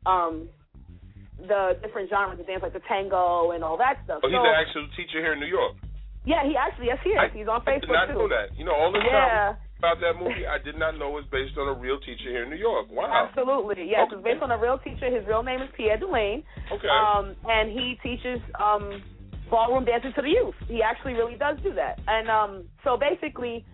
the different genres of dance, like the tango and all that stuff. Oh, he's an actual teacher here in New York. Yeah, he actually, yes, he is. He's on Facebook, too. I did not know that. You know, all the time about that movie, I did not know it was based on a real teacher here in New York. Wow. Absolutely. Yes, okay. It's based on a real teacher. His real name is Pierre Delaine. Okay. And he teaches ballroom dancing to the youth. He actually really does do that. And so basically,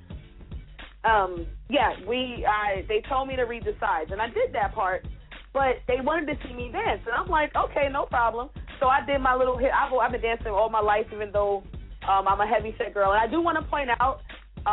they told me to read the sides, and I did that part, but they wanted to see me dance. And I'm like, okay, no problem. So I did my little hit. I've been dancing all my life, even though I'm a heavy-set girl. And I do want to point out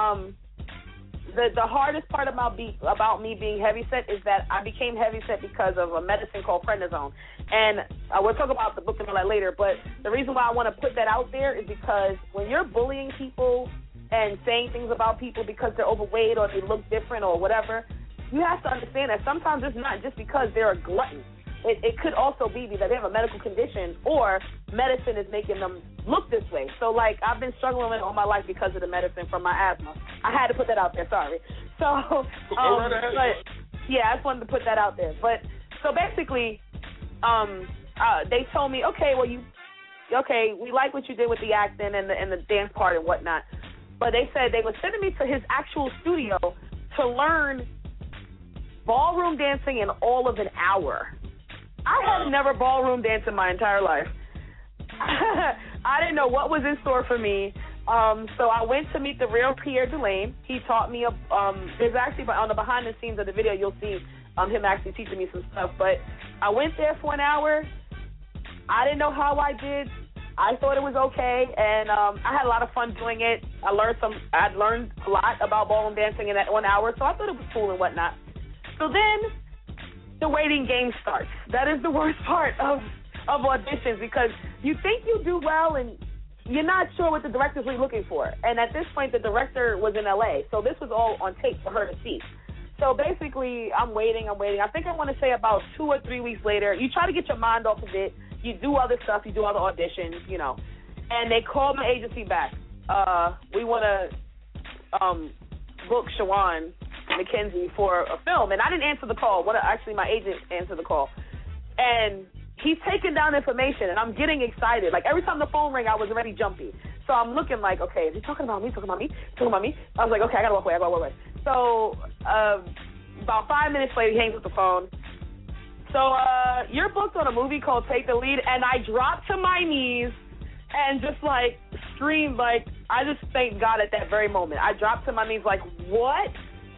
the hardest part about me being heavy-set is that I became heavy-set because of a medicine called prednisone. And we'll talk about the book and all that later, but the reason why I want to put that out there is because when you're bullying people and saying things about people because they're overweight or they look different or whatever, you have to understand that sometimes it's not just because they're a glutton. It could also be because they have a medical condition or medicine is making them look this way. So, like, I've been struggling with it all my life because of the medicine from my asthma. I had to put that out there, sorry. So, I just wanted to put that out there. But, so basically, they told me, we like what you did with the acting and the dance part and whatnot. But they said they were sending me to his actual studio to learn ballroom dancing in all of an hour. I have never ballroom danced in my entire life. I didn't know what was in store for me. So I went to meet the real Pierre Delaine. He taught me, there's actually on the behind the scenes of the video, you'll see him actually teaching me some stuff. But I went there for an hour. I didn't know how I did. I thought it was okay, and I had a lot of fun doing it. I learned a lot about ballroom dancing in that 1 hour, so I thought it was cool and whatnot. So then the waiting game starts. That is the worst part of auditions, because you think you do well and you're not sure what the director's really looking for. And at this point, the director was in L.A., so this was all on tape for her to see. So basically, I'm waiting. I think I want to say about 2 or 3 weeks later, you try to get your mind off of it. You do other stuff. You do other auditions, you know. And they called my agency back. We want to book Shawan McKenzie for a film. And I didn't answer the call. Actually, my agent answered the call. And he's taking down information, and I'm getting excited. Like, every time the phone rang, I was already jumpy. So I'm looking like, okay, is he talking about me? I was like, okay, I got to walk away. So about 5 minutes later, he hangs up the phone. So you're booked on a movie called Take the Lead, and I dropped to my knees and just, like, screamed, like, I just thanked God at that very moment. I dropped to my knees like, what? Like,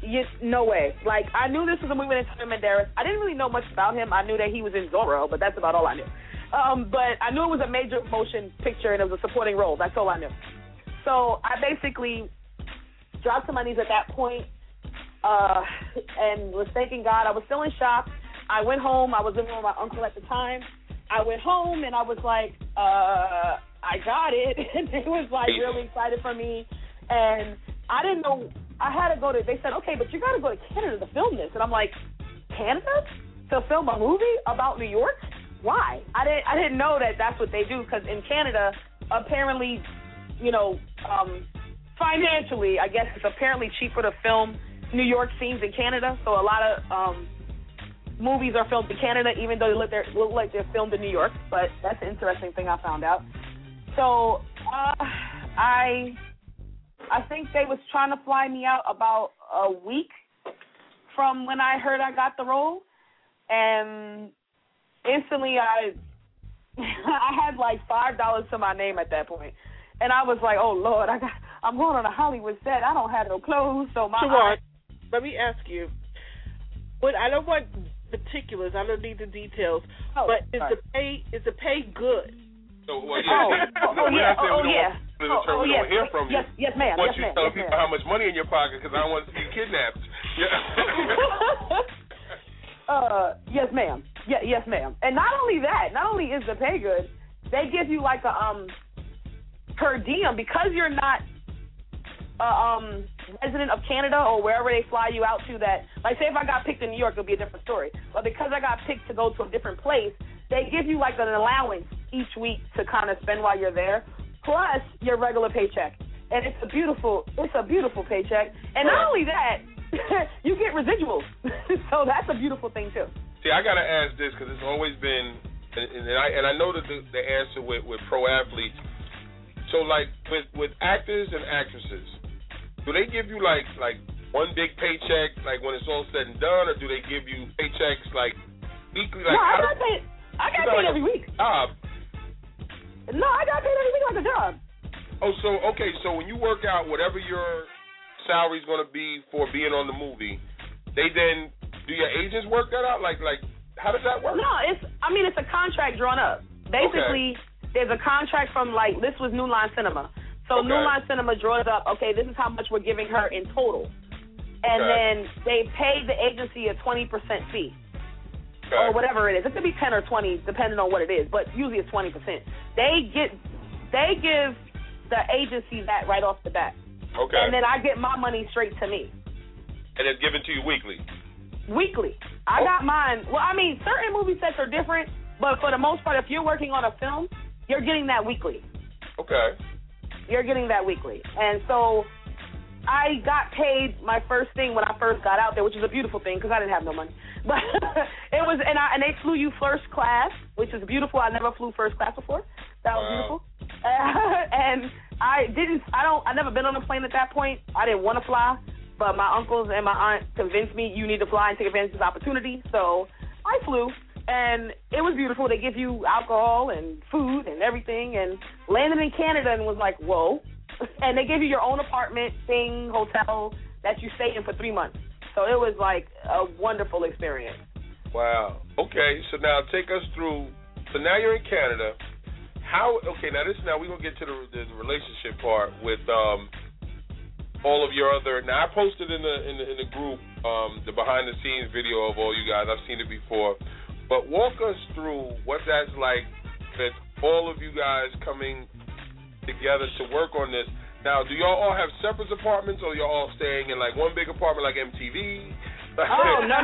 No way. Like, I knew this was a movie with Antonio Banderas. I didn't really know much about him. I knew that he was in Zorro, but that's about all I knew. But I knew it was a major motion picture and it was a supporting role. That's all I knew. So I basically dropped to my knees at that point, and was thanking God. I was still in shock. I went home. I was living with my uncle at the time. I went home and I was like, I got it. And they was like really excited for me. And I didn't know. I had to go to, they said, okay, but you got to go to Canada to film this. And I'm like, Canada? To film a movie about New York? Why? I didn't know that that's what they do, because in Canada, apparently, financially, I guess it's apparently cheaper to film New York scenes in Canada. So a lot of movies are filmed in Canada, even though they look like they're filmed in New York. But that's an interesting thing I found out. So I think they was trying to fly me out about a week from when I heard I got the role, and instantly I had like $5 to my name at that point, and I was like, oh Lord, I'm going on a Hollywood set. I don't have no clothes, so my. Let me ask you. But I don't want particulars. I don't need the details. But is the pay good? So, well, yeah. We don't hear from you. Yes, ma'am. Once you tell people how much money in your pocket, because I don't want to see you kidnapped. Yeah. Yes, ma'am. Yes, ma'am. And not only is the pay good, they give you like a per diem, because you're not a resident of Canada or wherever they fly you out to. That, like, say if I got picked in New York, it'll be a different story. But because I got picked to go to a different place, they give you like an allowance each week to kind of spend while you're there, plus your regular paycheck. And it's a beautiful paycheck. And not only that, you get residuals. So that's a beautiful thing too. See, I gotta ask this because it's always been, and I know that the answer with pro athletes. So like with actors and actresses, do they give you like one big paycheck like when it's all said and done, or do they give you paychecks like weekly? Like, no, I got paid every week. Job. No, I got paid every week like a job. Oh, so when you work out whatever your salary's going to be for being on the movie, they then do your agents work that out? Like how does that work? No, it's a contract drawn up. Basically, there's a contract from, like, this was New Line Cinema. So New Line Cinema draws up, okay, this is how much we're giving her in total. And then they pay the agency a 20% fee. Or whatever it is. It could be 10 or 20, depending on what it is, but usually it's 20%. They give the agency that right off the bat. Okay. And then I get my money straight to me. And it's given to you weekly? Weekly. I got mine. Well, I mean, certain movie sets are different, but for the most part, if you're working on a film, you're getting that weekly. Okay. You're getting that weekly. And so I got paid my first thing when I first got out there, which is a beautiful thing because I didn't have no money. But it was, and they flew you first class, which is beautiful. I never flew first class before. That was beautiful. And I never been on a plane at that point. I didn't want to fly, but my uncles and my aunt convinced me you need to fly and take advantage of this opportunity. So I flew, and it was beautiful. They give you alcohol and food and everything, and landed in Canada and was like, whoa. And they give you your own apartment, hotel that you stay in for 3 months. So it was like a wonderful experience. Wow. Okay, so now take us through. So now you're in Canada. Now we're going to get to the relationship part with all of your other. Now, I posted in the group the behind the scenes video of all you guys. I've seen it before. But walk us through what that's like with all of you guys coming together to work on this. Now, do y'all all have separate apartments, or y'all all staying in like one big apartment like MTV? Oh no!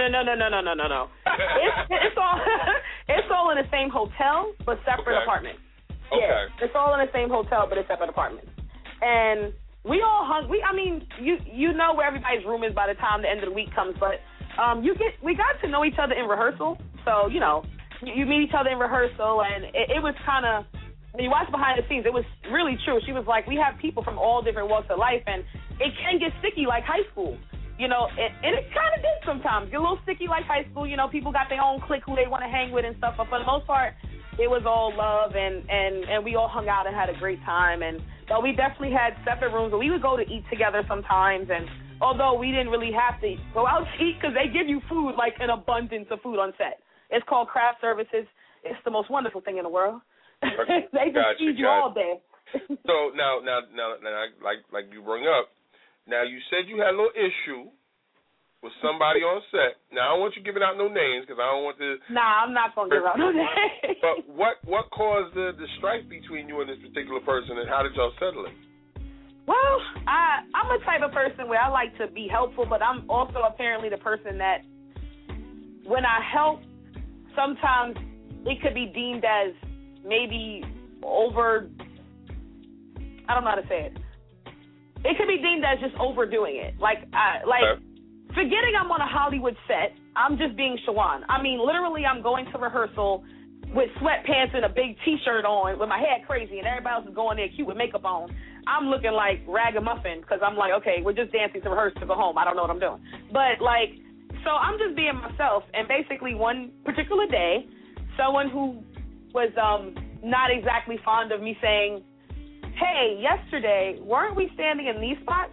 It's all in the same hotel but separate apartments. Okay. Yeah, it's all in the same hotel but it's separate apartments. And we all you know where everybody's room is by the time the end of the week comes, but we got to know each other in rehearsal. So you meet each other in rehearsal, and it was kind of. When you watch behind the scenes, it was really true. She was like, we have people from all different walks of life, and it can get sticky like high school, and it kind of did sometimes. Get a little sticky like high school, people got their own clique who they want to hang with and stuff, but for the most part, it was all love, and we all hung out and had a great time, but we definitely had separate rooms, and we would go to eat together sometimes, and although we didn't really have to go out to eat because they give you food, like an abundance of food on set. It's called craft services. It's the most wonderful thing in the world. They just feed you all day. So now, like you bring up, now you said you had a little issue with somebody on set. Now I don't want you giving out no names because I don't want to. Nah, I'm not gonna give out no names. But what caused the strife between you and this particular person, and how did y'all settle it? Well, I'm a type of person where I like to be helpful, but I'm also apparently the person that when I help, sometimes it could be deemed as maybe over. I don't know how to say it. It could be deemed as just overdoing it. Forgetting I'm on a Hollywood set, I'm just being Shawan. I mean, literally, I'm going to rehearsal with sweatpants and a big T-shirt on with my hair crazy, and everybody else is going there cute with makeup on. I'm looking like ragamuffin because I'm like, okay, we're just dancing to rehearse to go home. I don't know what I'm doing. But, so I'm just being myself. And basically one particular day, someone who was not exactly fond of me saying, hey, yesterday, weren't we standing in these spots?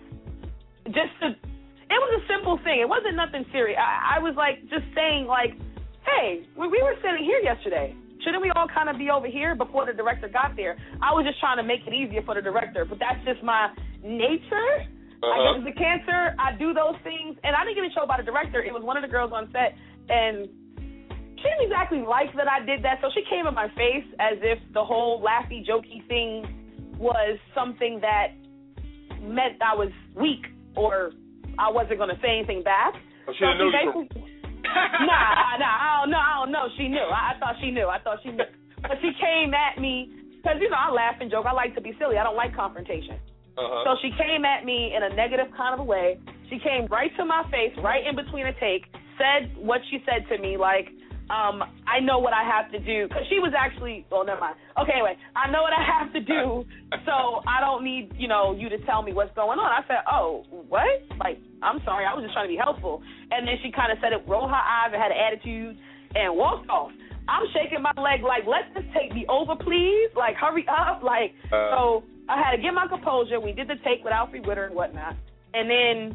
It was a simple thing. It wasn't nothing serious. I was just saying hey, we were standing here yesterday. Shouldn't we all kind of be over here before the director got there? I was just trying to make it easier for the director, but that's just my nature. I guess it's a cancer. I do those things, and I didn't get in trouble by the director. It was one of the girls on set, and she didn't exactly like that I did that, so she came in my face as if the whole laughy, jokey thing was something that meant I was weak or I wasn't going to say anything back. Oh, she didn't know you. Nah, I don't know. She knew. I thought she knew. But she came at me because, I laugh and joke. I like to be silly. I don't like confrontation. So she came at me in a negative kind of a way. She came right to my face, right in between a take, said what she said to me, I know what I have to do. Because she was actually, never mind. Okay, anyway, I know what I have to do, so I don't need, you to tell me what's going on. I said, oh, what? I'm sorry, I was just trying to be helpful. And then she kind of said it, rolled her eyes and had an attitude and walked off. I'm shaking my leg let this take me over, please. Hurry up. So I had to get my composure. We did the take with Alfre Witter and whatnot. And then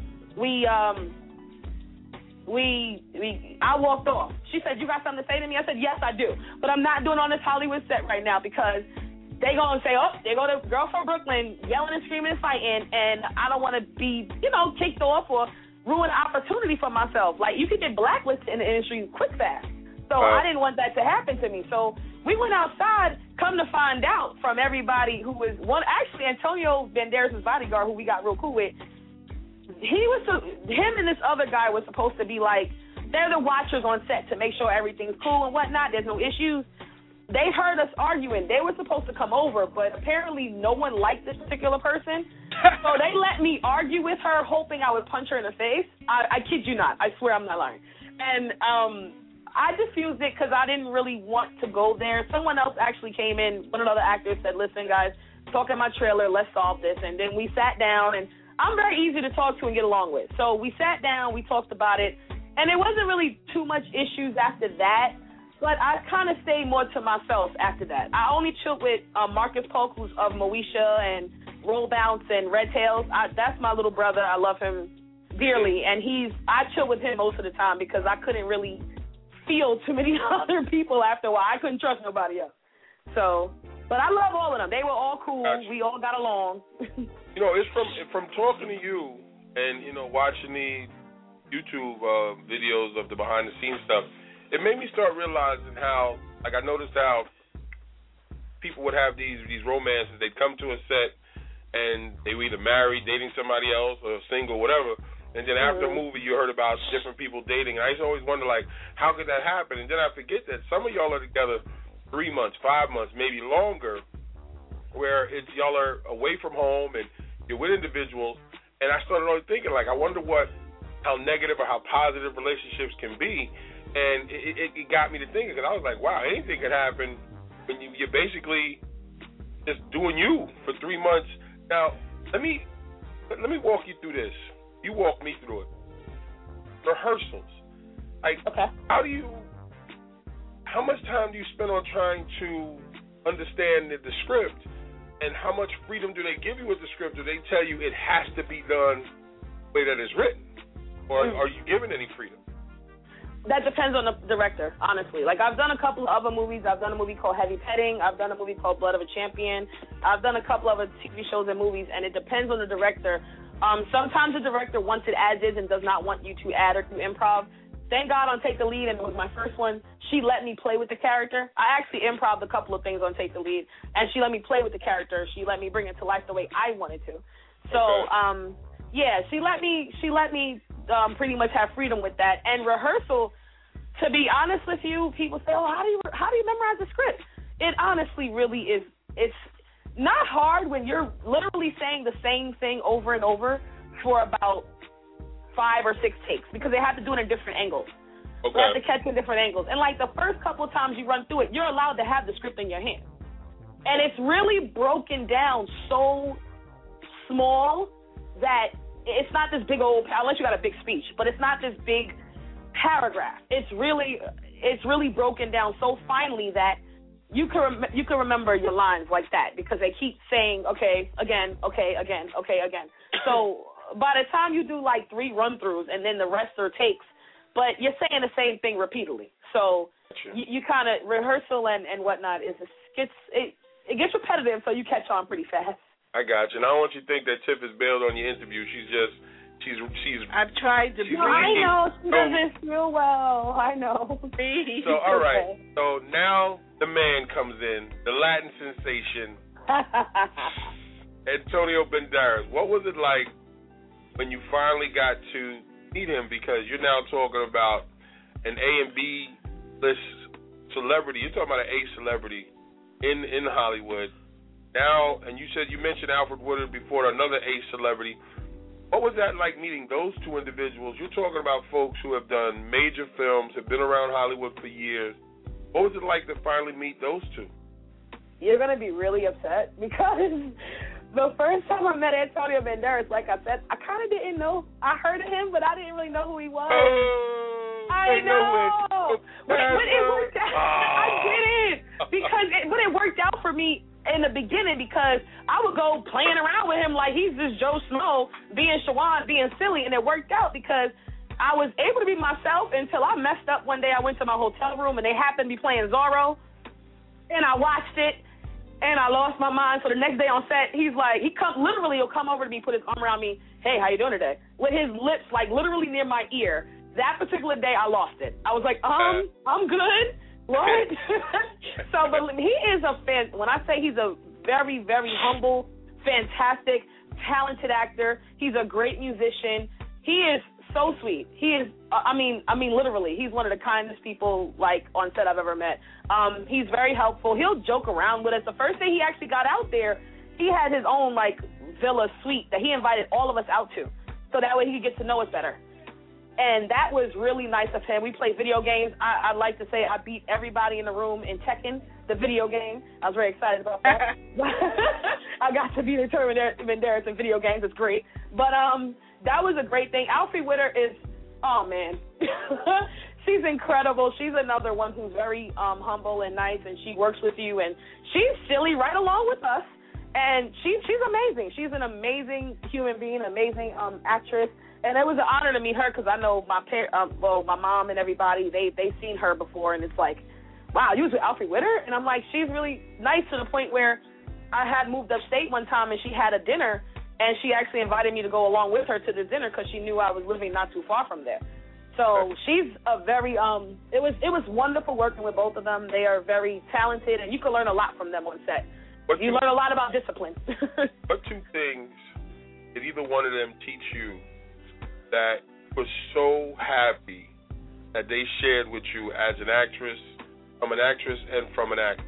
I walked off. She said, you got something to say to me? I said, yes, I do. But I'm not doing it on this Hollywood set right now because they going to say, oh, they go to Girl from Brooklyn yelling and screaming and fighting, and I don't want to be, kicked off or ruin an opportunity for myself. You could get blacklisted in the industry quick fast. So I didn't want that to happen to me. So we went outside, come to find out from everybody who was actually Antonio Banderas' bodyguard, who we got real cool with. Him and this other guy was supposed to be they're the watchers on set to make sure everything's cool and whatnot. There's no issues. They heard us arguing. They were supposed to come over, but apparently no one liked this particular person. So they let me argue with her, hoping I would punch her in the face. I kid you not. I swear I'm not lying. And I diffused it because I didn't really want to go there. Someone else actually came in. One of the other actors said, listen, guys, talk in my trailer. Let's solve this. And then we sat down, and I'm very easy to talk to and get along with. So we sat down, we talked about it, and there wasn't really too much issues after that, but I kind of stayed more to myself after that. I only chilled with Marcus Polk, who's of Moesha and Roll Bounce and Red Tails. That's my little brother. I love him dearly, and I chill with him most of the time because I couldn't really feel too many other people after a while. I couldn't trust nobody else. So, but I love all of them. They were all cool. Gotcha. We all got along. It's from talking to you and, watching the YouTube videos of the behind-the-scenes stuff, it made me start realizing how, I noticed how people would have these romances. They'd come to a set, and they were either married, dating somebody else, or single, whatever, and then after a movie, you heard about different people dating. And I used to always wonder, how could that happen? And then I forget that some of y'all are together 3 months, 5 months, maybe longer, where y'all are away from home, and you're with individuals, and I started always thinking, I wonder how negative or how positive relationships can be, and it got me to thinking, because I was like, wow, anything could happen when you're basically just doing you for 3 months. Now, let me walk you through this. You walk me through it. Rehearsals. Okay. How much time do you spend on trying to understand the script? And how much freedom do they give you with the script? Do they tell you it has to be done way that it's written, or are you given any freedom? That depends on the director, honestly. Like, I've done a couple of other movies. I've done a movie called Heavy Petting. I've done a movie called Blood of a Champion. I've done a couple of other TV shows and movies, and it depends on the director. Sometimes the director wants it as is and does not want you to add or do improv. Thank God on Take the Lead, and it was my first one, she let me play with the character. I actually improv'd a couple of things on Take the Lead, and she let me play with the character. She let me bring it to life the way I wanted to. So, yeah, she let me pretty much have freedom with that. And rehearsal, to be honest with you, people say, "Oh, how do you memorize the script?" It honestly really is. It's not hard when you're literally saying the same thing over and over for about 5 or 6 takes, because they have to do it in different angles. Okay. They have to catch in different angles. And like the first couple of times you run through it, you're allowed to have the script in your hand. And it's really broken down so small that it's not this big old, unless you got a big speech, but it's not this big paragraph. It's really broken down so finely that you can remember your lines like that, because they keep saying okay again, okay again, okay again. So by the time you do like 3 run-throughs and then the rest are takes, but you're saying the same thing repeatedly. So you kind of, rehearsal and whatnot it gets repetitive, so you catch on pretty fast. I got you. And I don't want you to think that Tiff has bailed on your interview. She's I've tried to. I know she doesn't feel well. I know. So all right. So now the man comes in, the Latin sensation, Antonio Banderas. What was it like when you finally got to meet him? Because you're now talking about an A and B list celebrity. You're talking about an A celebrity in Hollywood now, and you mentioned Alfred Woodard before, another A celebrity. What was that like meeting those 2 individuals? You're talking about folks who have done major films, have been around Hollywood for years. What was it like to finally meet those 2? You're going to be really upset, because the first time I met Antonio Banderas, like I said, I kind of didn't know. I heard of him, but I didn't really know who he was. I know. But it worked out. I didn't. But it worked out for me in the beginning, because I would go playing around with him like he's just Joe Snow, being Shawan, being silly, and it worked out because I was able to be myself until I messed up one day. I went to my hotel room, and they happened to be playing Zorro, and I watched it, and I lost my mind. So the next day on set, he'll come over to me, put his arm around me, "Hey, how you doing today?" with his lips like literally near my ear. That particular day, I lost it. I was like, I'm good. What? So, but he is a fan. When I say he's a very, very humble, fantastic, talented actor, he's a great musician. He is so sweet. He is, I mean, literally, he's one of the kindest people, like, on set I've ever met. He's very helpful. He'll joke around with us. The first day he actually got out there, he had his own, like, villa suite that he invited all of us out to, so that way he could get to know us better. And that was really nice of him. We played video games. I'd like to say I beat everybody in the room in Tekken, the video game. I was very excited about that. I got to beat Antonio Banderas in video games. It's great. But that was a great thing. Alfre Woodard is, oh, man. She's incredible. She's another one who's very humble and nice, and she works with you. And she's silly right along with us. And she's amazing. She's an amazing human being, amazing actress. And it was an honor to meet her, because I know my mom and everybody, they've seen her before, and it's like, wow, you was with Alfre Woodard? And I'm like, she's really nice to the point where I had moved upstate one time, and she had a dinner, and she actually invited me to go along with her to the dinner because she knew I was living not too far from there. So she's a very, it was wonderful working with both of them. They are very talented, and you can learn a lot from them on set. You learn a lot about discipline. What 2 things did either one of them teach you that was so happy that they shared with you as an actress, from an actress and from an actor?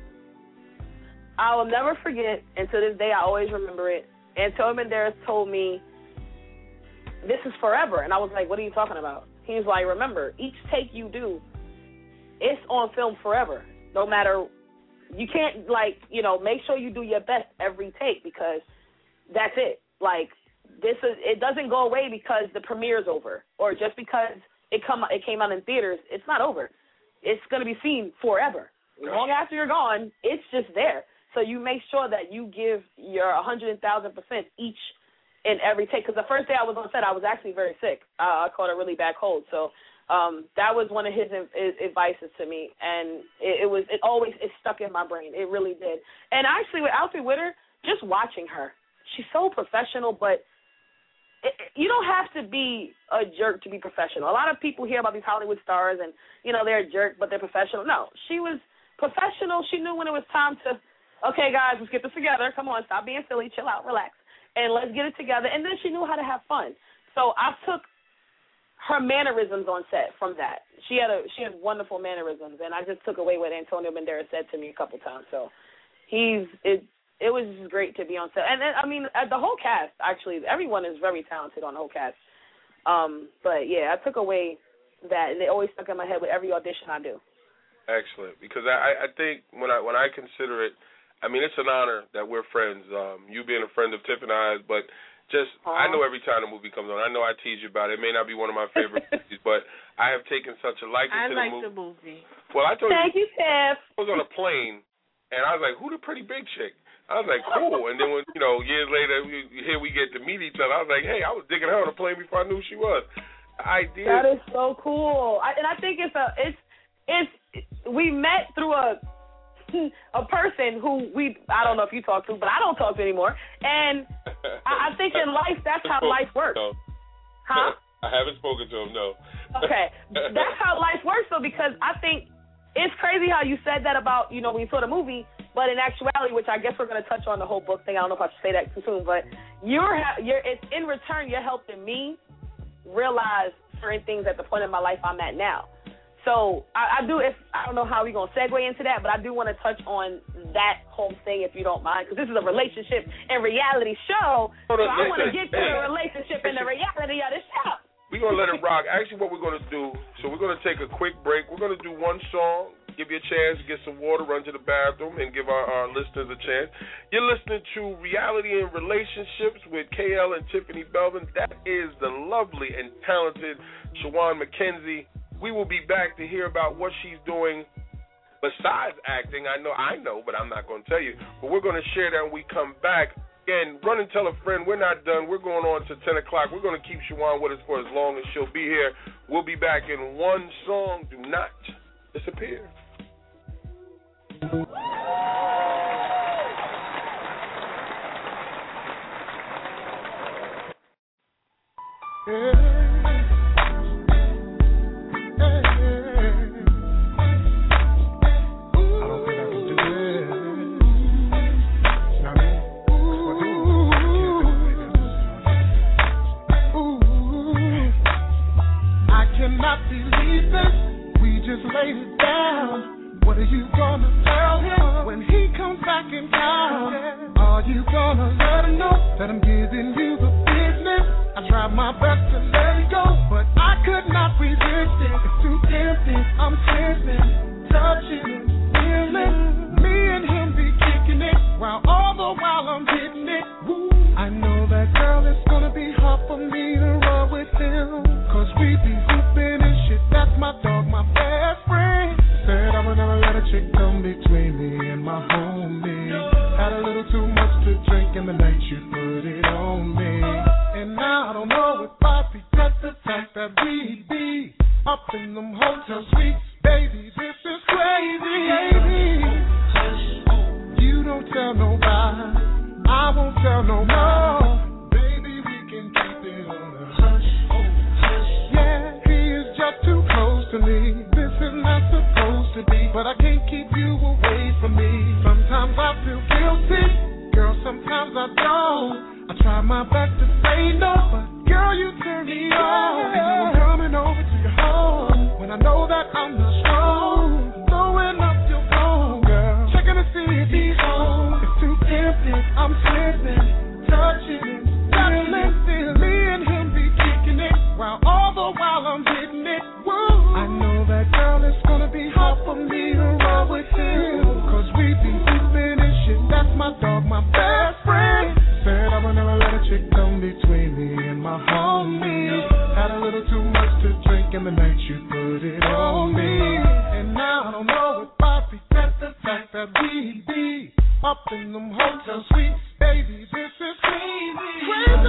I will never forget, and to this day I always remember it. Antonio Banderas told me, "This is forever." And I was like, "What are you talking about?" He was like, "Remember, each take you do, it's on film forever. No matter, you can't, like, make sure you do your best every take, because that's it. Like, it doesn't go away because the premiere's over, or just because it came out in theaters. It's not over. It's going to be seen forever. Long after you're gone, it's just there. So you make sure that you give your 100,000% each in every take. Because the first day I was on set, I was actually very sick. I caught a really bad cold. So that was one of his advices to me, and it always stuck in my brain. It really did. And actually, with Alfre Woodard, just watching her, she's so professional, but you don't have to be a jerk to be professional. A lot of people hear about these Hollywood stars and, they're a jerk, but they're professional. No, she was professional. She knew when it was time to, okay, guys, let's get this together. Come on, stop being silly, chill out, relax, and let's get it together. And then she knew how to have fun. So I took her mannerisms on set from that. She had wonderful mannerisms, and I just took away what Antonio Banderas said to me a couple times. So it was just great to be on set. And then, the whole cast, actually, everyone is very talented on the whole cast. But, yeah, I took away that, and it always stuck in my head with every audition I do. Excellent. Because I think when I consider it, it's an honor that we're friends, you being a friend of Tiff and I, but just I know every time the movie comes on, I know I tease you about it. It may not be one of my favorite movies, but I have taken such a liking to the movie. I like the movie. Well, I told Thank you, Tiff. I was on a plane, and I was like, who the pretty big chick? I was like, cool. And then when, years later, here we get to meet each other, I was like, hey, I was digging her on a plane before I knew who she was. The idea. That is so cool. And I think we met through a person who I don't know if you talk to, but I don't talk to anymore. And I think in life, that's how life works. No. Huh? I haven't spoken to him, no. Okay. That's how life works, though, because I think it's crazy how you said that about, when you saw the movie, but in actuality, which I guess we're going to touch on the whole book thing. I don't know if I should say that too soon, but it's in return, you're helping me realize certain things at the point in my life I'm at now. So I don't know how we're going to segue into that, but I do want to touch on that whole thing if you don't mind, because this is a relationship and reality show, so I want to get to the relationship and the reality of this show. We're going to let it rock. Actually, what we're going to do, so we're going to take a quick break. We're going to do one song, give you a chance to get some water, run to the bathroom, and give our listeners a chance. You're listening to Reality and Relationships with KL and Tiffany Belvin. That is the lovely and talented Shawan McKenzie. We will be back to hear about what she's doing besides acting. I know, but I'm not going to tell you. But we're going to share that when we come back. Again, run and tell a friend. We're not done. We're going on to 10 o'clock. We're going to keep Shawan with us for as long as she'll be here. We'll be back in one song. Do not disappear. Laid it down. What are you gonna tell him when he comes back in town? Are you gonna let him know that I'm giving you the business? I tried my best to let it go, but I could not resist it. It's too tempting, I'm tempting, touching it, feeling. Me and him be kicking it, while all the while I'm hitting it. Woo. I know that girl, it's gonna be hard for me to run with him, cause we be hooping and shit. That's my dog, my best friend. Said I would never let a chick come between me and my homie. Had a little too much to drink in the night, you put it on me. And now I don't know if I regret the fact that we be up in them hotel suites. Baby, this is crazy. You don't tell nobody, I won't tell no more. Baby, we can keep it on the hush. Yeah, he is just too close to me. This is not supposed to be, but I can't keep you away from me. Sometimes I feel guilty, girl, sometimes I don't. I try my best to say no, but girl, you turn me on. And you were coming over to your home when I know that I'm not strong. Throwing up your phone, girl, checking to see if he's home. It's too tempting, I'm slipping, touching it, feeling. Me and him be kicking it, while all the while I'm hitting it. Woo. I know that girl, it's gonna be hard for me to roll with him, cause we be hooping and shit. That's my dog, my best friend. Said I would never let a chick come between me and my homie. Had a little too much to drink in the night, you put it on me. And now I don't know if I regret the fact that we be up in them hotel suites. baby, this is crazy.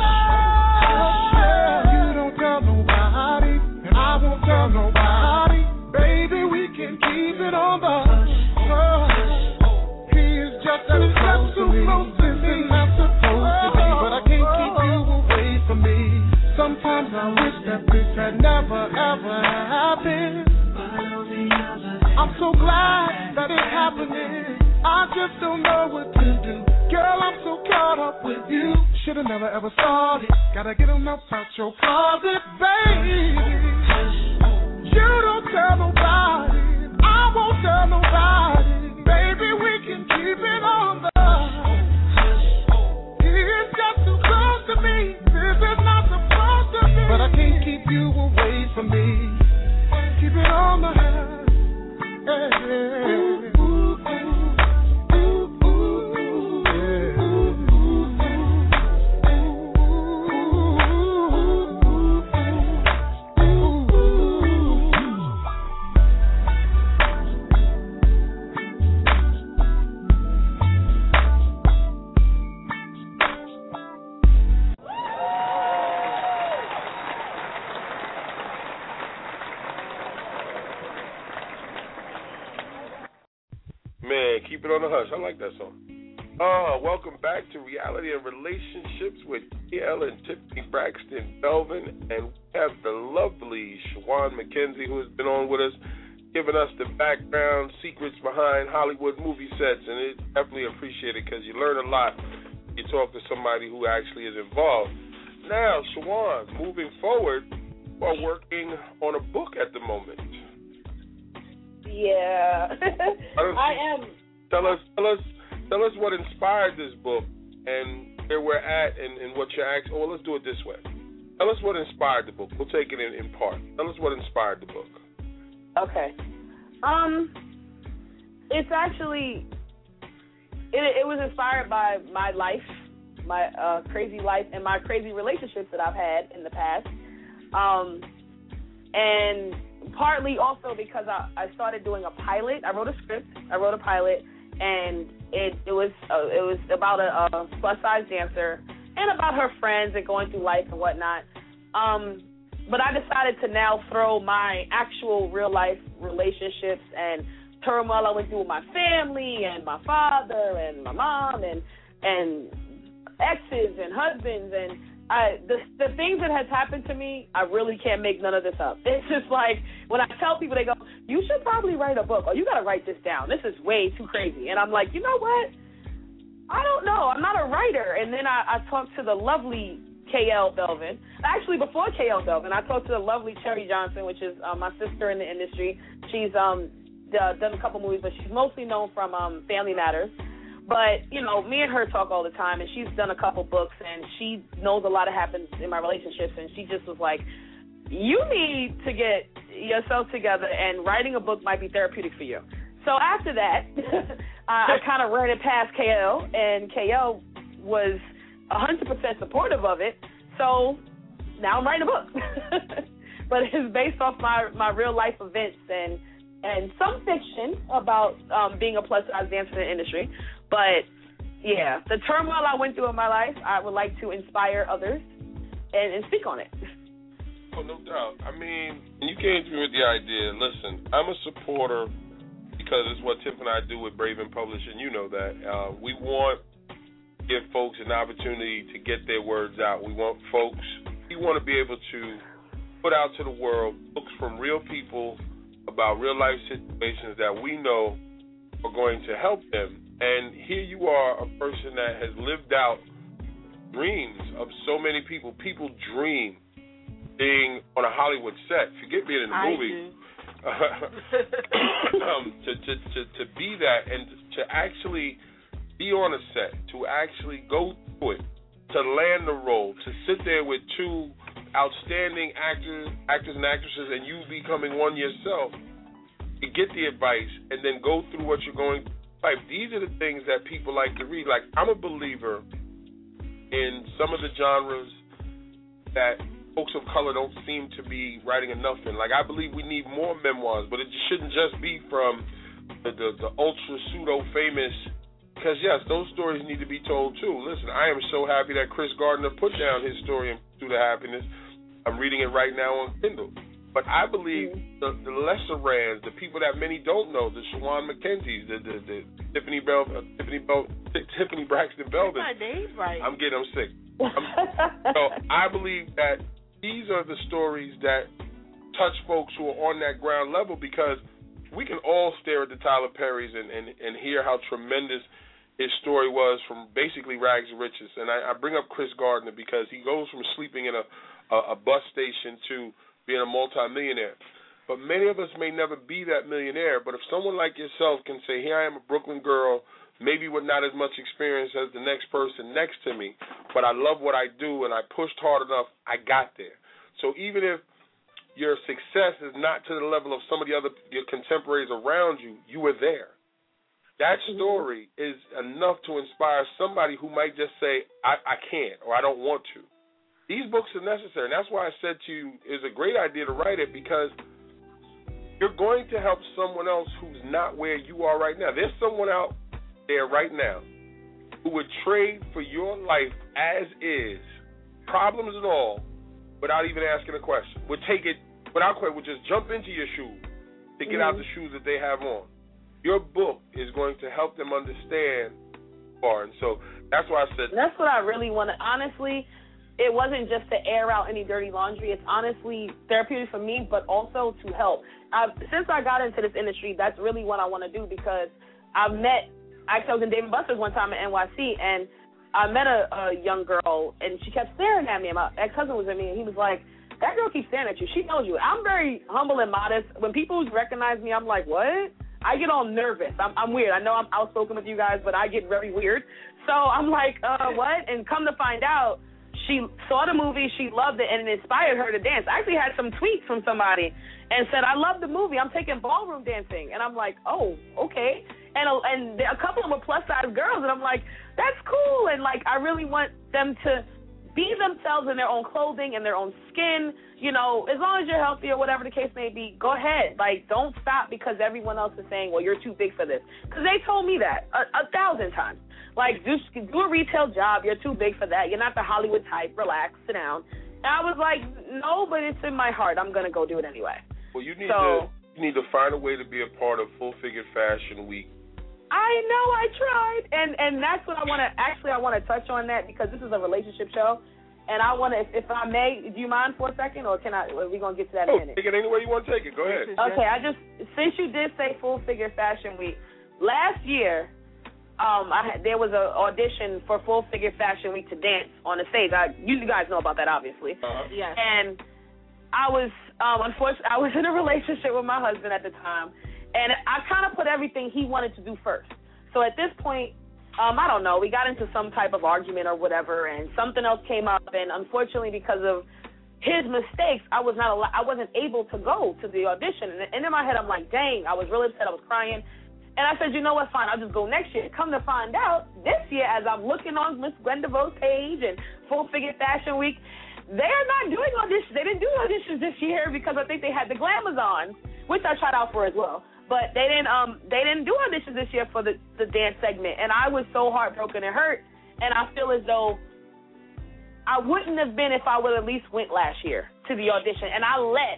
You don't tell nobody, and I won't tell nobody. Baby, we can keep it on the hush. He is just a step too close to me. Not supposed to be, but I can't keep you away from me. Sometimes I wish that this had never ever happened. I'm so glad that it's happening. I just don't know what to do. Girl, I'm so caught up with you. Should've never ever started. Gotta get them out your closet, baby. You don't tell nobody. I won't tell nobody. Baby, we can keep it on the hush. He is just too close to me. This is not supposed to be. But I can't keep you away from me. Keep it on the hush. Yeah. Keep it on the hush. I like that song. Welcome back to Reality and Relationships with KL and Tiffany Braxton Belvin. And we have the lovely Shawan McKenzie, who has been on with us, giving us the background secrets behind Hollywood movie sets. And it's definitely appreciated because you learn a lot. You talk to somebody who actually is involved. Now, Shawan, moving forward, you are working on a book at the moment. Yeah, I am. Tell us what inspired this book and where we're at and what you're asking. Well, let's do it this way. Tell us what inspired the book. We'll take it in part. Tell us what inspired the book. Okay. It's actually, it was inspired by my life, my crazy life, and my crazy relationships that I've had in the past. And partly also because I started doing a pilot. I wrote a script. I wrote a pilot. And it was about a plus size dancer and about her friends and going through life and whatnot. But I decided to now throw my actual real life relationships and turmoil I went through with my family and my father and my mom and exes and husbands and the things that has happened to me, I really can't make none of this up. It's just like when I tell people, they go, you should probably write a book, or you got to write this down. This is way too crazy. And I'm like, you know what? I don't know. I'm not a writer. And then I talked to the lovely KL Belvin. Actually, before KL Belvin, I talked to the lovely Cherry Johnson, which is my sister in the industry. She's done a couple movies, but she's mostly known from Family Matters. But, you know, me and her talk all the time, and she's done a couple books, and she knows a lot of happens in my relationships, and she just was like, you need to get yourself together, and writing a book might be therapeutic for you. So after that, I kind of ran it past KL, and KL was 100% supportive of it, so now I'm writing a book. But it's based off my real-life events and some fiction about being a plus-size dancer in the industry. But, yeah, the turmoil I went through in my life, I would like to inspire others and speak on it. Oh, no doubt. I mean, you came to me with the idea, listen, I'm a supporter because it's what Tiff and I do with Braven Publishing. You know that. We want to give folks an opportunity to get their words out. We want to be able to put out to the world books from real people about real-life situations that we know are going to help them. And here you are, a person that has lived out dreams of so many people. People dream being on a Hollywood set. Forget being in the movie. To be that and to actually be on a set, to actually go through it, to land the role, to sit there with two outstanding actors and actresses, and you becoming one yourself, to get the advice and then go through what you're going through. These are the things that people like to read. Like, I'm a believer in some of the genres that folks of color don't seem to be writing enough in. Like, I believe we need more memoirs, but it shouldn't just be from the ultra pseudo famous because, yes, those stories need to be told, too. Listen, I am so happy that Chris Gardner put down his story in Pursuit of Happiness. I'm reading it right now on Kindle. But I believe the lesser rands, the people that many don't know, the Shawan McKenzie's, the Tiffany Braxton Belvin. That's my name right. I'm sick. So I believe that these are the stories that touch folks who are on that ground level, because we can all stare at the Tyler Perrys and hear how tremendous his story was from basically rags to riches. And I bring up Chris Gardner because he goes from sleeping in a bus station to being a multimillionaire. But many of us may never be that millionaire. But if someone like yourself can say, here I am, a Brooklyn girl, maybe with not as much experience as the next person next to me, but I love what I do and I pushed hard enough, I got there. So even if your success is not to the level of some of your contemporaries around you, you were there. That story is enough to inspire somebody who might just say, I can't, or I don't want to. These books are necessary, and that's why I said to you, it's a great idea to write it, because you're going to help someone else who's not where you are right now. There's someone out there right now who would trade for your life as is, problems and all, without even asking a question. Would take it without question, would just jump into your shoes to get out the shoes that they have on. Your book is going to help them understand more, and so that's why I said. That's what I really want to, honestly. It wasn't just to air out any dirty laundry. It's honestly therapeutic for me, but also to help. Since I got into this industry, that's really what I want to do, because I was in Dave & Buster's one time at NYC, and I met a young girl, and she kept staring at me, and my ex-husband was at me, and he was like, that girl keeps staring at you. She knows you. I'm very humble and modest. When people recognize me, I'm like, what? I get all nervous. I'm weird. I know I'm outspoken with you guys, but I get very weird. So I'm like, what? And come to find out, she saw the movie, she loved it, and it inspired her to dance. I actually had some tweets from somebody and said, I love the movie, I'm taking ballroom dancing. And I'm like, oh, okay. And a couple of them were plus-size girls, and I'm like, that's cool. And, like, I really want them to be themselves in their own clothing and their own skin. You know, as long as you're healthy or whatever the case may be, go ahead. Like, don't stop because everyone else is saying, well, you're too big for this. Because they told me that 1,000 times. Like, do a retail job. You're too big for that. You're not the Hollywood type. Relax. Sit down. And I was like, no, but it's in my heart. I'm going to go do it anyway. Well, you need to find a way to be a part of Full Figure Fashion Week. I know. I tried. And that's what I want to – actually, I want to touch on that because this is a relationship show. And I want to – if I may, do you mind for a second, or are we going to get to that in a minute? Take it any way you want to take it. Go ahead. Okay. Since you did say Full Figure Fashion Week, last year – there was an audition for Full Figure Fashion Week to dance on the stage. You guys know about that, obviously. Yes. And I was, unfortunately, I was in a relationship with my husband at the time, and I kind of put everything he wanted to do first. So at this point, I don't know, we got into some type of argument or whatever, and something else came up, and unfortunately, because of his mistakes, I wasn't able to go to the audition. And in my head, I'm like, dang, I was really upset. I was crying. And I said, you know what, fine, I'll just go next year. Come to find out, this year, as I'm looking on Miss Gwen DeVoe's page and Full Figure Fashion Week, they're not doing auditions. They didn't do auditions this year because I think they had the glamours on, which I tried out for as well. But they didn't do auditions this year for the dance segment. And I was so heartbroken and hurt. And I feel as though I wouldn't have been if I would at least went last year to the audition. And I let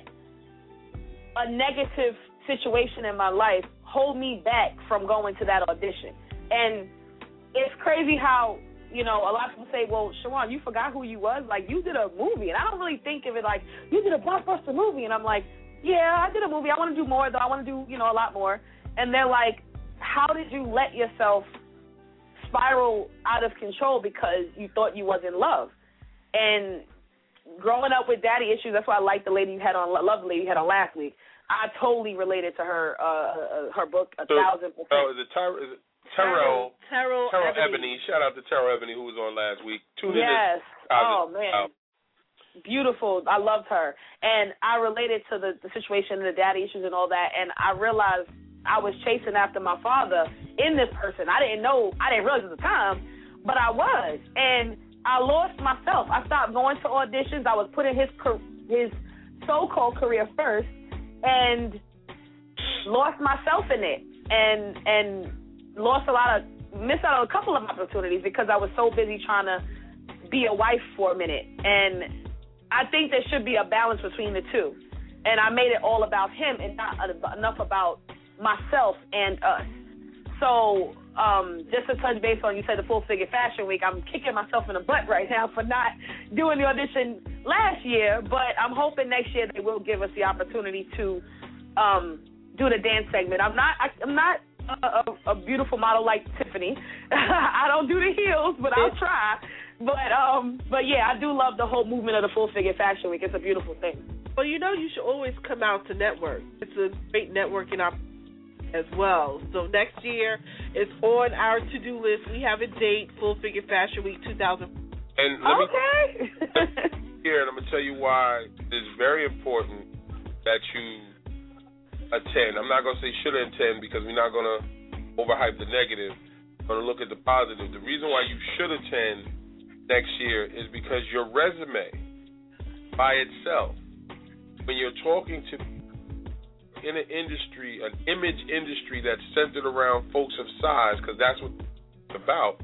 a negative situation in my life hold me back from going to that audition. And it's crazy how, you know, a lot of people say, well, Shawan, you forgot who you was? Like, you did a movie. And I don't really think of it like, you did a blockbuster movie. And I'm like, yeah, I did a movie. I want to do more, though. I want to do, you know, a lot more. And they're like, how did you let yourself spiral out of control because you thought you was in love? And growing up with daddy issues, that's why I like the lady you had on, lovely lady you had on last week. I totally related to her book 1,000%. Oh, is it Terrell Ebony? Shout out to Terrell Ebony who was on last week. Yes. Oh man, beautiful. I loved her, and I related to the situation, the daddy issues, and all that. And I realized I was chasing after my father in this person. I didn't realize at the time, but I was, and I lost myself. I stopped going to auditions. I was putting his so-called career first. And lost myself in it, and lost a lot of missed out on a couple of opportunities because I was so busy trying to be a wife for a minute. And I think there should be a balance between the two. And I made it all about him and not enough about myself and us. So just to touch base on, you said the Full Figure Fashion Week, I'm kicking myself in the butt right now for not doing the audition last year, but I'm hoping next year they will give us the opportunity to do the dance segment. I'm not a beautiful model like Tiffany. I don't do the heels, but I'll try. But yeah, I do love the whole movement of the Full Figure Fashion Week. It's a beautiful thing. Well, you should always come out to network. It's a great networking opportunity as well. So next year, it's on our to-do list. We have a date, Full Figure Fashion Week 2000. And let me here, and I'm going to tell you why it's very important that you attend. I'm not going to say should attend because we're not going to overhype the negative. I'm going to look at the positive. The reason why you should attend next year is because your resume by itself, when you're talking to in an industry, an image industry that's centered around folks of size, because that's what it's about,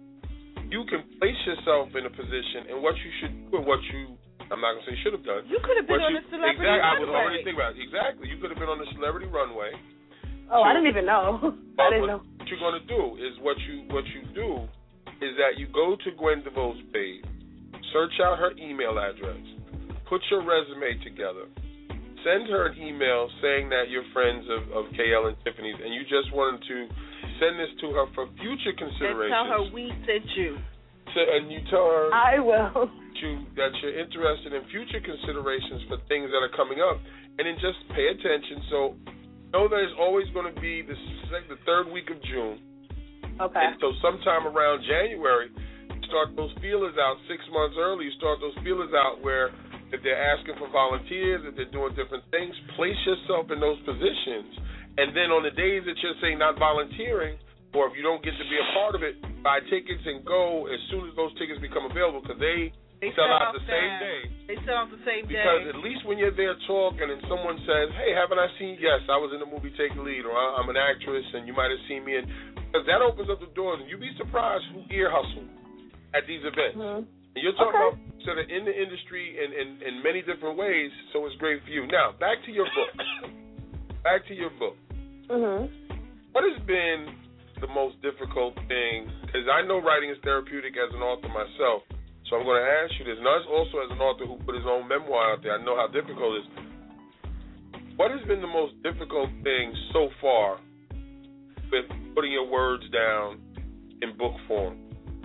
you can place yourself in a position and what you should do and what you, I'm not going to say should have done. You could have been on the celebrity runway. I was already thinking about it. Exactly. You could have been on the celebrity runway. Oh, I didn't even know. I didn't know. What you're going to do is what you do is that you go to Gwen DeVoe's page, search out her email address, put your resume together, send her an email saying that you're friends of KL and Tiffany's, and you just wanted to send this to her for future considerations. And tell her we sent you. And you tell her I will. That you're interested in future considerations for things that are coming up, and then just pay attention. So know that it's always going to be the third week of June. Okay. And so sometime around January, start those feelers out 6 months early. You start those feelers out where if they're asking for volunteers, if they're doing different things, place yourself in those positions. And then on the days that you're saying not volunteering, or if you don't get to be a part of it, buy tickets and go as soon as those tickets become available, because they sell out the same day. They sell out the same day. Because at least when you're there talking and someone says, hey, haven't I seen you? Yes, I was in the movie Take the Lead, or I'm an actress and you might have seen me. Because that opens up the doors, and you'd be surprised who ear hustle at these events. Mm-hmm. And you're talking about sort of in the industry in many different ways, so it's great for you. Now, back to your book. Mm-hmm. What has been the most difficult thing? Because I know writing is therapeutic as an author myself, so I'm going to ask you this. And also as an author who put his own memoir out there, I know how difficult it is. What has been the most difficult thing so far with putting your words down in book form?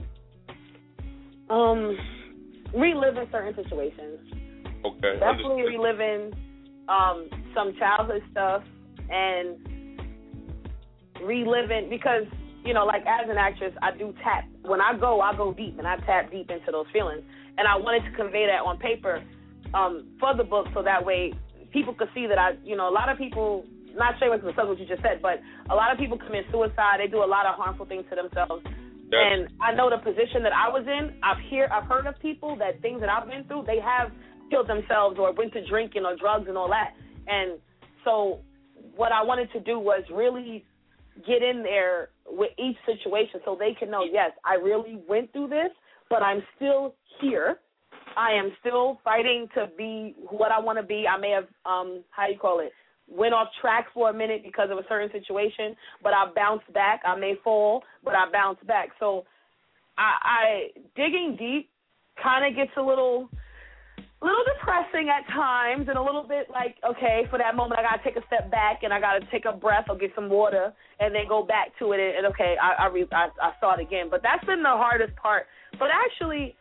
Reliving certain situations. Okay. Definitely reliving some childhood stuff and reliving because, like as an actress, I do tap. When I go deep and I tap deep into those feelings. And I wanted to convey that on paper for the book so that way people could see that a lot of people, not sure what you just said, but a lot of people commit suicide. They do a lot of harmful things to themselves. Yes. And I know the position that I was in. I've heard of people that things that I've been through, they have killed themselves or went to drinking or drugs and all that. And so what I wanted to do was really get in there with each situation so they can know, yes, I really went through this, but I'm still here. I am still fighting to be what I want to be. I may have, went off track for a minute because of a certain situation, but I bounced back. I may fall, but I bounced back. So I digging deep kind of gets a little depressing at times and a little bit like, okay, for that moment I got to take a step back and I got to take a breath or get some water and then go back to it and okay, I start again. But that's been the hardest part. But actually,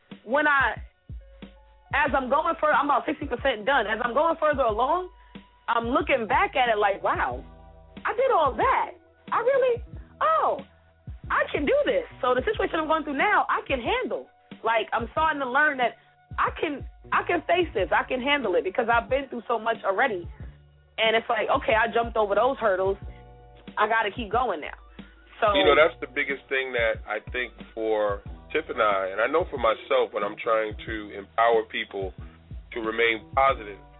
as I'm going further, I'm about 60% done. As I'm going further along, I'm looking back at it like, wow, I did all that. I can do this. So the situation I'm going through now, I can handle. Like, I'm starting to learn that I can face this. I can handle it because I've been through so much already. And it's like, okay, I jumped over those hurdles. I got to keep going now. So that's the biggest thing that I think for Tiff and I know for myself when I'm trying to empower people to remain positive,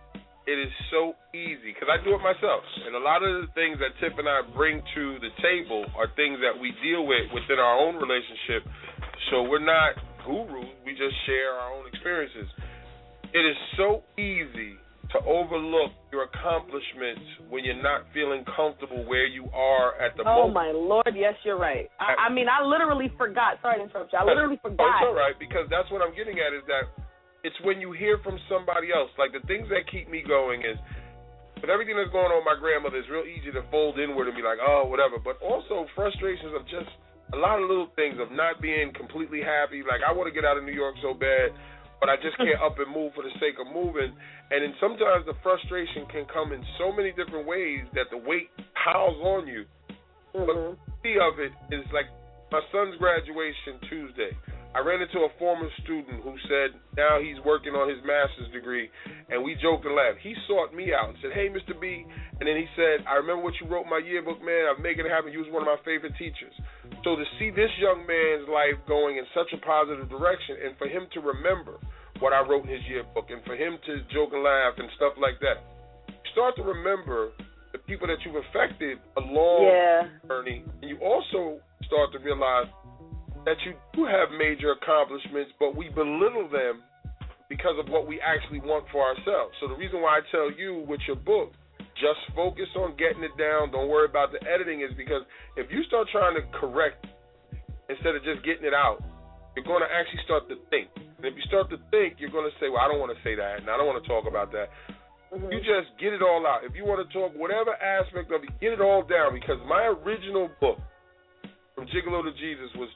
it is so easy, because I do it myself. And a lot of the things that Tiff and I bring to the table are things that we deal with within our own relationship. So we're not gurus. We just share our own experiences. It is so easy to overlook your accomplishments when you're not feeling comfortable where you are at the moment. Oh, my Lord, yes, you're right. I mean, I literally forgot. Sorry to interrupt you. I literally forgot. Oh, it's all right, because that's what I'm getting at is that it's when you hear from somebody else. Like, the things that keep me going is, with everything that's going on with my grandmother, it's real easy to fold inward and be like, oh, whatever. But also frustrations of just a lot of little things of not being completely happy. Like, I want to get out of New York so bad, but I just can't up and move for the sake of moving. And then sometimes the frustration can come in so many different ways that the weight piles on you. But the key of it is like my son's graduation Tuesday. I ran into a former student who said now he's working on his master's degree, and we joked and laughed. He sought me out and said, hey, Mr. B, and then he said, I remember what you wrote in my yearbook, man. I'm making it happen. You was one of my favorite teachers. So to see this young man's life going in such a positive direction, and for him to remember what I wrote in his yearbook, and for him to joke and laugh and stuff like that, you start to remember the people that you've affected along the journey, and you also start to realize that you do have major accomplishments, but we belittle them because of what we actually want for ourselves. So the reason why I tell you with your book, just focus on getting it down, don't worry about the editing, is because if you start trying to correct instead of just getting it out, you're going to actually start to think. And if you start to think, you're going to say, well, I don't want to say that, and I don't want to talk about that. You just get it all out. If you want to talk whatever aspect of it, get it all down, because my original book, From Gigolo to Jesus, was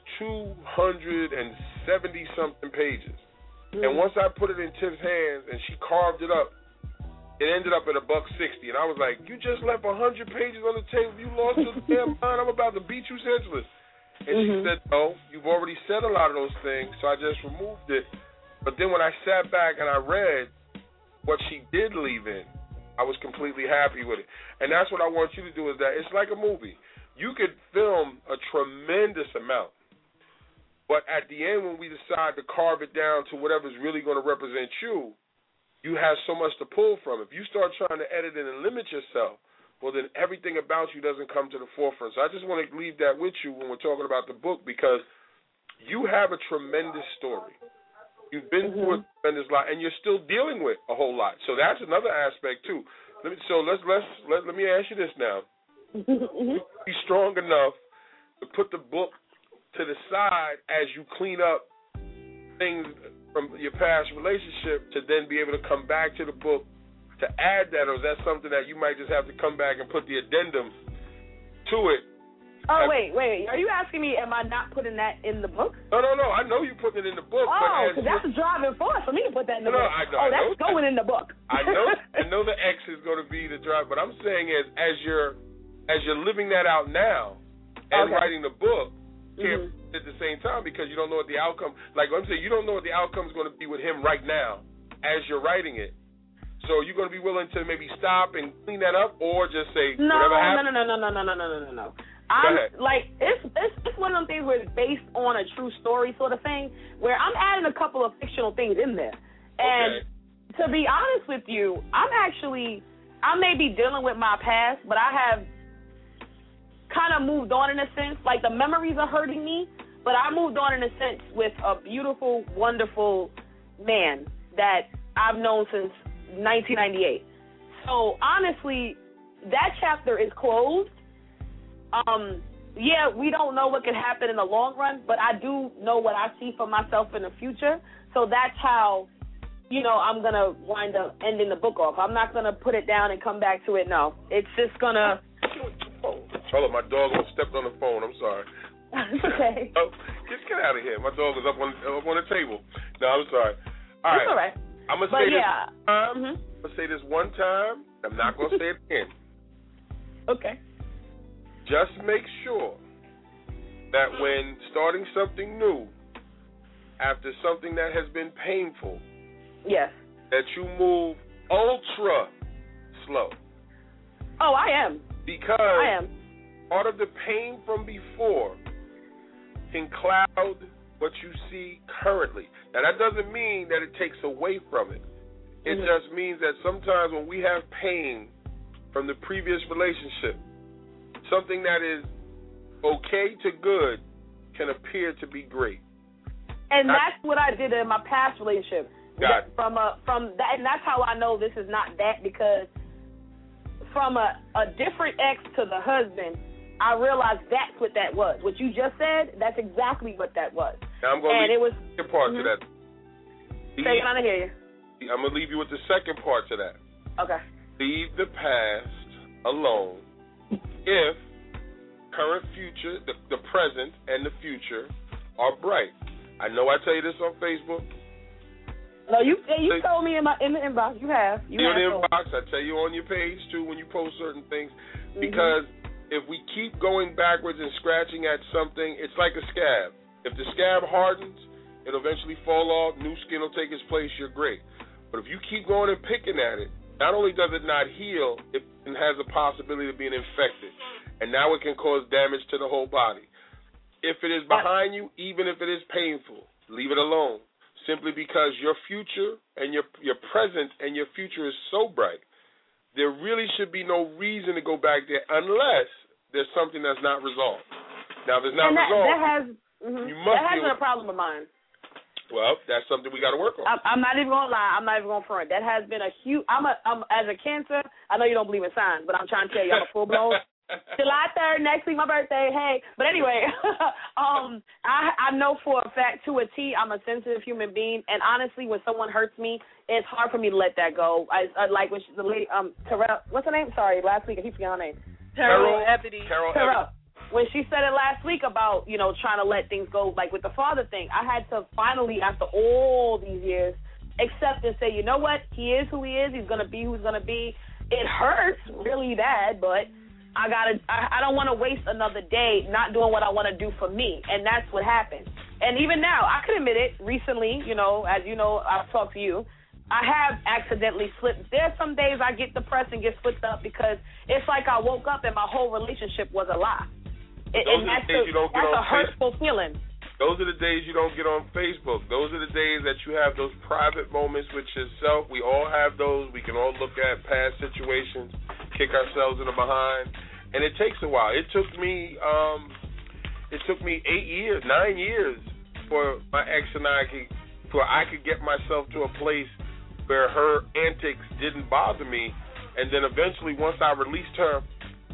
270-something pages. And once I put it in Tiff's hands and she carved it up, it ended up at $1.60. And I was like, you just left 100 pages on the table. You lost your damn mind. I'm about to beat you senseless. And she said, no, you've already said a lot of those things, so I just removed it. But then when I sat back and I read what she did leave in, I was completely happy with it. And that's what I want you to do, is that it's like a movie. You could film a tremendous amount, but at the end when we decide to carve it down to whatever's really going to represent you, you have so much to pull from. If you start trying to edit it and limit yourself, well, then everything about you doesn't come to the forefront. So I just want to leave that with you when we're talking about the book, because you have a tremendous story. You've been through a tremendous lot, and you're still dealing with a whole lot. So that's another aspect too. Let me ask you this now. Be strong enough to put the book to the side as you clean up things from your past relationship, to then be able to come back to the book to add that, or is that something that you might just have to come back and put the addendum to it? Oh, wait. Are you asking me, am I not putting that in the book? No. I know you putting it in the book. Oh, because that's a driving force for me to put that in the book. That's going in the book. I know the X is going to be the drive, but I'm saying as you're living that out now and writing the book, can't at the same time, because you don't know what the outcome. Like I'm saying, you don't know what the outcome is going to be with him right now as you're writing it. So you're going to be willing to maybe stop and clean that up, or just say whatever happens? No. I'm like, it's one of them things where it's based on a true story sort of thing, where I'm adding a couple of fictional things in there. And to be honest with you, I may be dealing with my past, but I have kind of moved on in a sense. Like, the memories are hurting me, but I moved on in a sense with a beautiful, wonderful man that I've known since 1998. So honestly, that chapter is closed. We don't know what could happen in the long run, but I do know what I see for myself in the future. So that's how, I'm going to wind up ending the book off. I'm not going to put it down and come back to it. No, it's just going to... Hold on, my dog stepped on the phone. I'm sorry. Okay. Get out of here. My dog was up on the table. No, I'm sorry. All right. It's all right. I'm going to say this time. I'm going to say this one time. I'm not going to say it again. Okay. Just make sure that when starting something new, after something that has been painful, that you move ultra slow. Oh, I am. Because I am. Part of the pain from before can cloud what you see currently. Now, that doesn't mean that it takes away from it. It just means that sometimes when we have pain from the previous relationship, something that is okay to good can appear to be great. And that's what I did in my past relationship. Got it. From that, and that's how I know this is not that, because from a different ex to the husband, I realized that's what that was. What you just said, that's exactly what that was. Now I'm going to leave the second part to that. Say it, I don't hear you. I'm going to leave you with the second part to that. Okay. Leave the past alone if current, future, the present, and the future are bright. I know I tell you this on Facebook. No, you told me in the inbox. You have. In the inbox. I tell you on your page, too, when you post certain things. Because if we keep going backwards and scratching at something, it's like a scab. If the scab hardens, it'll eventually fall off. New skin will take its place. You're great. But if you keep going and picking at it, not only does it not heal, it has a possibility of being infected. And now it can cause damage to the whole body. If it is behind you, even if it is painful, leave it alone. Simply because your future and your present and your future is so bright, there really should be no reason to go back there unless there's something that's not resolved. Now, if it's not resolved, you must that has been a problem of mine. Well, that's something we got to work on. I'm not even going to lie. I'm not even going to front. That has been a huge. I'm as a Cancer. I know you don't believe in signs, but I'm trying to tell you, I'm a full blown. July 3rd, next week, my birthday. Hey, but anyway, I know for a fact, to a T, I'm a sensitive human being, and honestly, when someone hurts me, it's hard for me to let that go. I like when the lady, Terrell, what's her name? Sorry, last week I keep forgetting her name. Terrell Ebony. Terrell. When she said it last week about, trying to let things go, like with the father thing, I had to finally, after all these years, accept and say, you know what? He is who he is. He's going to be who he's going to be. It hurts really bad, but I don't want to waste another day not doing what I want to do for me, and that's what happened. And even now, I can admit it, recently, as you know, I've talked to you, I have accidentally slipped. There's some days I get depressed and get slipped up because it's like I woke up and my whole relationship was a lie. And that's a hurtful feeling. Those are the days you don't get on Facebook. Those are the days that you have those private moments with yourself. We all have those. We can all look at past situations, kick ourselves in the behind, and it takes a while. It took me 9 years for my ex and I could get myself to a place where her antics didn't bother me, and then eventually once I released her,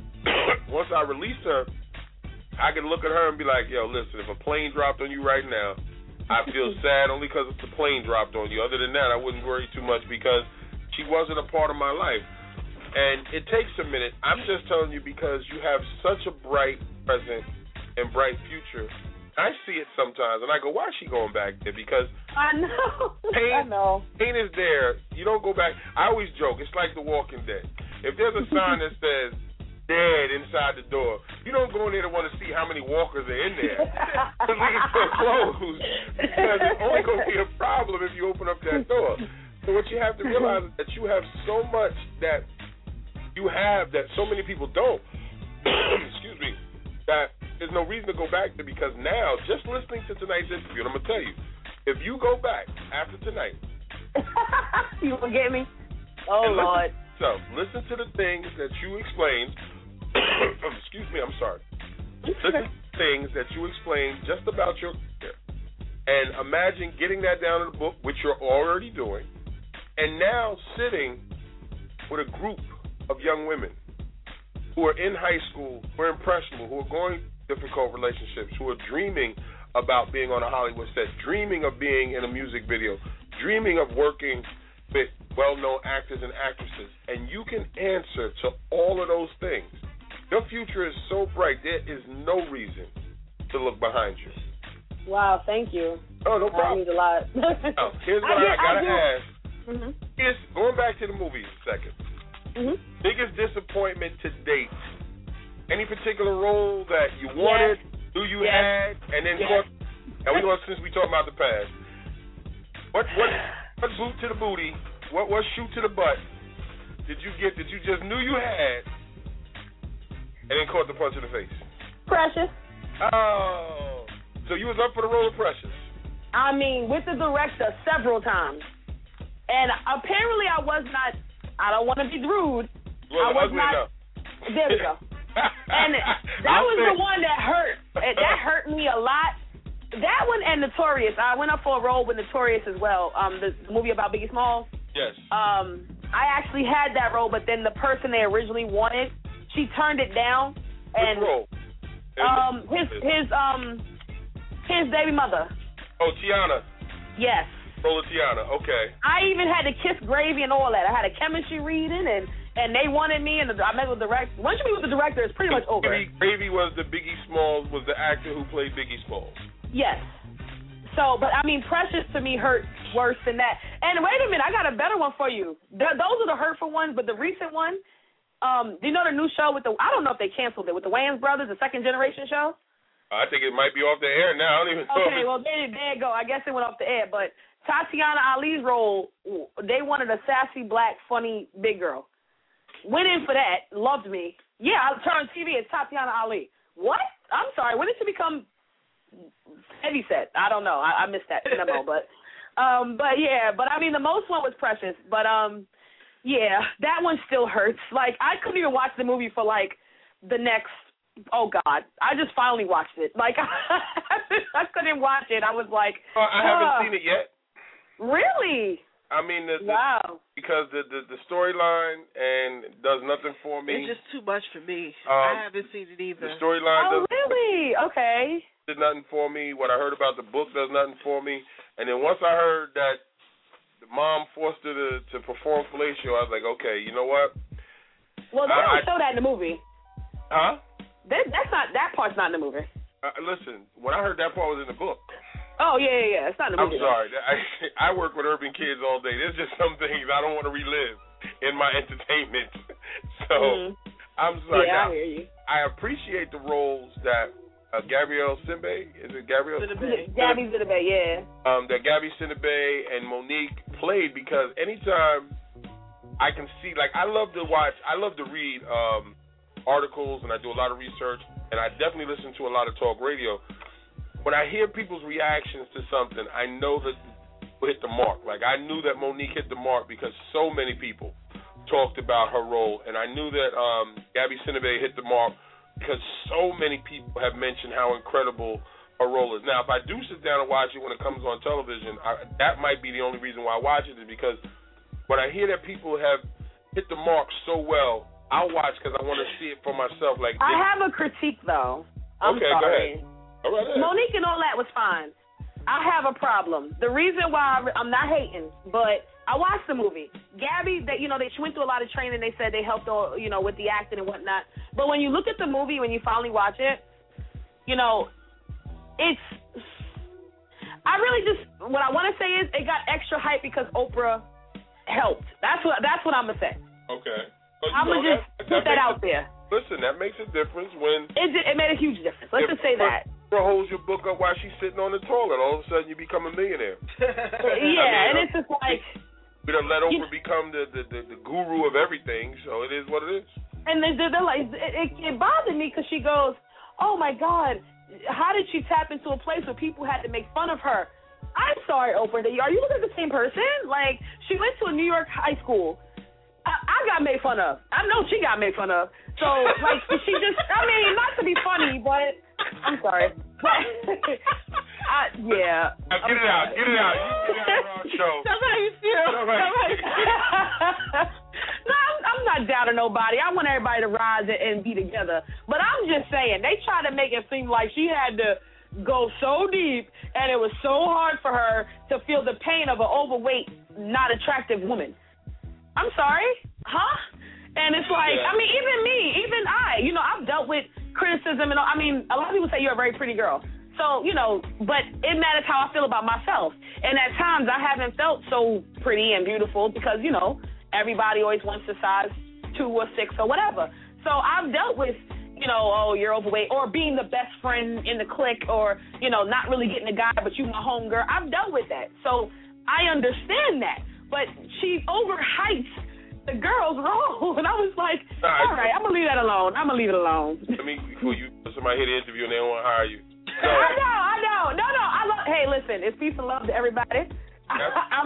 I could look at her and be like, yo, listen, if a plane dropped on you right now, I feel sad only because the plane dropped on you. Other than that, I wouldn't worry too much because she wasn't a part of my life. And it takes a minute. I'm just telling you because you have such a bright present and bright future. I see it sometimes, and I go, why is she going back there? Because I know. Pain is there. You don't go back. I always joke. It's like The Walking Dead. If there's a sign that says dead inside the door, you don't go in there to want to see how many walkers are in there. Because it's so closed. Because it's only going to be a problem if you open up that door. So what you have to realize is that you have so much that you have that so many people don't. Excuse me. That there's no reason to go back there because now, just listening to tonight's interview, and I'm going to tell you, if you go back after tonight. You will get me? Oh, Lord. Listen to the things that you explained. Excuse me, I'm sorry. Listen to things that you explained just about your career. And imagine getting that down in the book, which you're already doing, and now sitting with a group of young women who are in high school, who are impressionable, who are going through difficult relationships, who are dreaming about being on a Hollywood set, dreaming of being in a music video, dreaming of working with well-known actors and actresses, and you can answer to all of those things. Your future is so bright, there is no reason to look behind you. Wow, thank you. Oh, no problem. That means a lot. Now, here's what I got to ask. Going back to the movies a second. Biggest disappointment to date? Any particular role that you wanted, knew you had, and then now since we talking about the past, what boot to the booty? What shoot to the butt did you get that you just knew you had and then caught the punch in the face? Precious. Oh. So you was up for the role of Precious? I mean, with the director several times. And apparently I was not, I don't want to be rude. Well, I was not. There we go. And that was the one that hurt. That hurt me a lot. That one and Notorious. I went up for a role with Notorious as well. The movie about Biggie Smalls. Yes. I actually had that role, but then the person they originally wanted, she turned it down. And which role? His baby mother. Oh, Tiana. Yes. Role of Tiana. Okay. I even had to kiss Gravy and all that. I had a chemistry reading, and they wanted me, and I met with the director. Once you meet with the director, it's pretty much over. Gravy was the Biggie Smalls, was the actor who played Biggie Smalls. Yes. So, but I mean, Precious to me hurt worse than that. And wait a minute, I got a better one for you. Those are the hurtful ones, but the recent one, do you know the new show with I don't know if they canceled it, with the Wayans brothers, the Second Generation show? I think it might be off the air now. I don't even know. Okay, well, there you go. I guess it went off the air. But Tatiana Ali's role, they wanted a sassy, black, funny, big girl. Went in for that, loved me. Yeah, I turned TV, it's Tatiana Ali. What? I'm sorry, when did she become heavyset? I don't know. I missed that memo. But yeah, but I mean, the most one was Precious. But, yeah, that one still hurts. Like, I couldn't even watch the movie for, like, the next, oh, God. I just finally watched it. Like, I couldn't watch it. I was like, I haven't seen it yet. Really? I mean, wow. Because the storyline and does nothing for me. It's just too much for me. I haven't seen it either. The storyline really? Okay. Did nothing for me. What I heard about the book does nothing for me. And then once I heard that the mom forced her to perform fellatio, I was like, okay, you know what? Well, they don't show that in the movie. Huh? That part's not in the movie. Listen, when I heard that part was in the book. Oh, yeah. It's not in the movie. I'm sorry. I work with urban kids all day. There's just some things I don't want to relive in my entertainment. So, I'm sorry. Yeah, I hear you. I appreciate the roles that Gabrielle Sidibe, is it Gabrielle? Gabby Sidibe, yeah. That Gabby Sidibe and Monique played, because anytime I can see, like, I love to read articles, and I do a lot of research, and I definitely listen to a lot of talk radio. When I hear people's reactions to something, I know that we hit the mark. Like, I knew that Monique hit the mark because so many people talked about her role, and I knew that Gabby Sidibe hit the mark because so many people have mentioned how incredible her role is. Now, if I do sit down and watch it when it comes on television, that might be the only reason why I watch it, is because when I hear that people have hit the mark so well, I'll watch because I want to see it for myself. Like, I have a critique, though. I'm okay, sorry. Go ahead. All right, Monique and all that was fine. I have a problem. The reason why I'm not hating, but I watched the movie. Gabby, she went through a lot of training. They said they helped her, with the acting and whatnot. But when you look at the movie, when you finally watch it, it's. I really just what I want to say is it got extra hype because Oprah helped. That's what I'm gonna say. Okay. I'm gonna just put that out there. Listen, that makes a difference when it made a huge difference. Let's just say that. Oprah holds your book up while she's sitting on the toilet. All of a sudden, you become a millionaire. Yeah, and it's just like we done let Oprah become the guru of everything. So it is what it is. And they're like, it bothered me because she goes, "Oh my God, how did she tap into a place where people had to make fun of her?" I'm sorry, Oprah. Are you looking at the same person? Like, she went to a New York high school. I got made fun of. I know she got made fun of. So, like, she just, not to be funny, but I'm sorry. Yeah. Now, get it out. Get it out. You get it out on show. That's how you feel. No, I'm not down to nobody. I want everybody to rise and be together. But I'm just saying, they try to make it seem like she had to go so deep, and it was so hard for her to feel the pain of an overweight, not attractive woman. I'm sorry? Huh? And it's like, yeah. even I, I've dealt with criticism, and a lot of people say you're a very pretty girl. So, but it matters how I feel about myself. And at times I haven't felt so pretty and beautiful because, everybody always wants a size 2 or 6 or whatever. So I've dealt with, oh, you're overweight, or being the best friend in the clique, or, not really getting a guy, but you my homegirl. I've dealt with that. So I understand that. But she overhyped the girl's role. And I was like, all right, I'm going to leave that alone. I'm going to leave it alone. Before somebody hit the interview and they don't want to hire you. I know. No. Hey, listen, it's peace and love to everybody. I'm just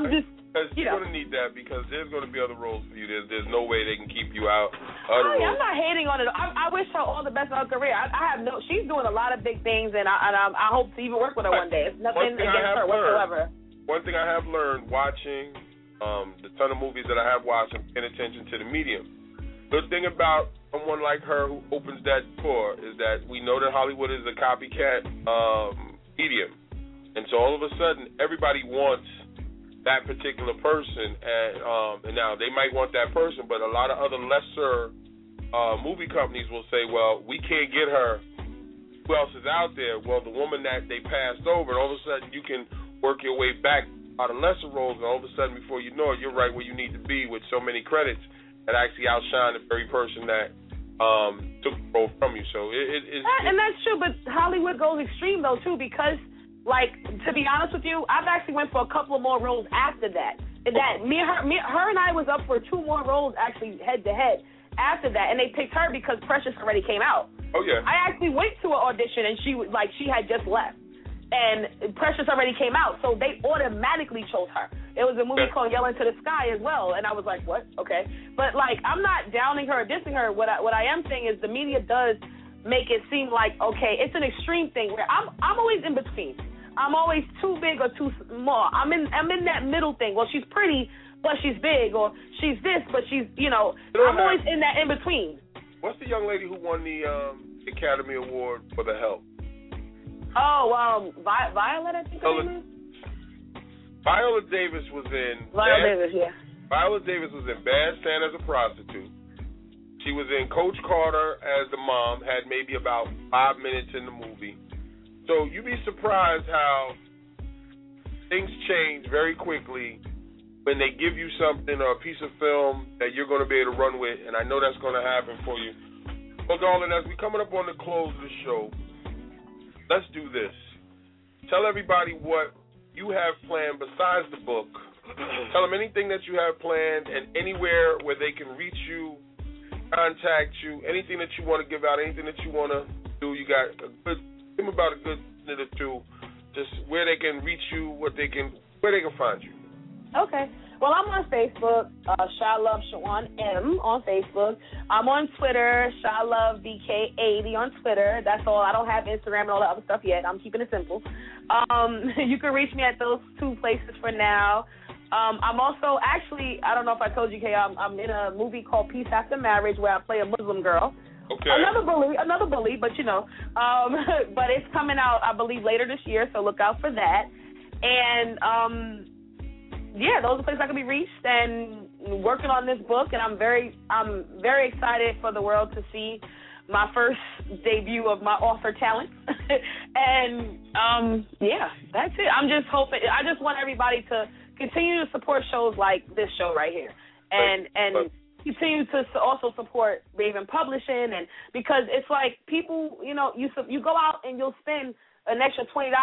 Because you're going to need that because there's going to be other roles for you. There's no way they can keep you out. I'm not hating on it. I wish her all the best in her career. She's doing a lot of big things, and I hope to even work with her one day. It's nothing against her whatsoever. One thing I have learned watching the ton of movies that I have watched and paying attention to the medium, good thing about someone like her who opens that door is that we know that Hollywood is a copycat medium. And so all of a sudden, everybody wants that particular person, and now they might want that person, but a lot of other lesser movie companies will say, well, we can't get her. Who else is out there? Well, the woman that they passed over, and all of a sudden you can work your way back out of lesser roles, and all of a sudden, before you know it, you're right where you need to be with so many credits that actually outshine the very person that took the role from you. So and that's true, but Hollywood goes extreme, though, too, because like, to be honest with you, I've actually went for a couple of more roles after that. Her and I was up for 2 more roles actually head to head after that, and they picked her because Precious already came out. Oh yeah. I actually went to an audition and she had just left, and Precious already came out, so they automatically chose her. It was a movie called Yelling to the Sky as well, and I was like, what? Okay, but like I'm not downing her or dissing her. What I am saying is the media does make it seem like okay, it's an extreme thing where I'm always in between. I'm always too big or too small. I'm in that middle thing. Well, she's pretty, but she's big, or she's this, but she's, I'm always in that in between. What's the young lady who won the Academy Award for The Help? Oh, Violet, I think her name is? Viola Davis was in. Viola Davis was in Bad Santa as a prostitute. She was in Coach Carter as the mom. Had maybe about 5 minutes in the movie. So you'd be surprised how things change very quickly when they give you something or a piece of film that you're going to be able to run with, and I know that's going to happen for you. Well, darling, as we're coming up on the close of the show, let's do this. Tell everybody what you have planned besides the book. Tell them anything that you have planned and anywhere where they can reach you, contact you, anything that you want to give out, anything that you want to do. You got a good... Give them about a good minute or two, just where they can reach you, where they can find you. Okay. Well, I'm on Facebook, Shy Love Shawan M on Facebook. I'm on Twitter, Shy Love VK80 on Twitter. That's all. I don't have Instagram and all that other stuff yet. I'm keeping it simple. You can reach me at those 2 places for now. I'm also actually, I don't know if I told you, Kay, I'm in a movie called Peace After Marriage where I play a Muslim girl. Okay. Another bully, but but it's coming out, I believe, later this year, so look out for that. And those are places I can be reached, and working on this book, and I'm very excited for the world to see my first debut of my author talent. And that's it. I'm just hoping. I just want everybody to continue to support shows like this show right here, and continue to also support Raven Publishing, and because it's like people, you go out and you'll spend an extra $20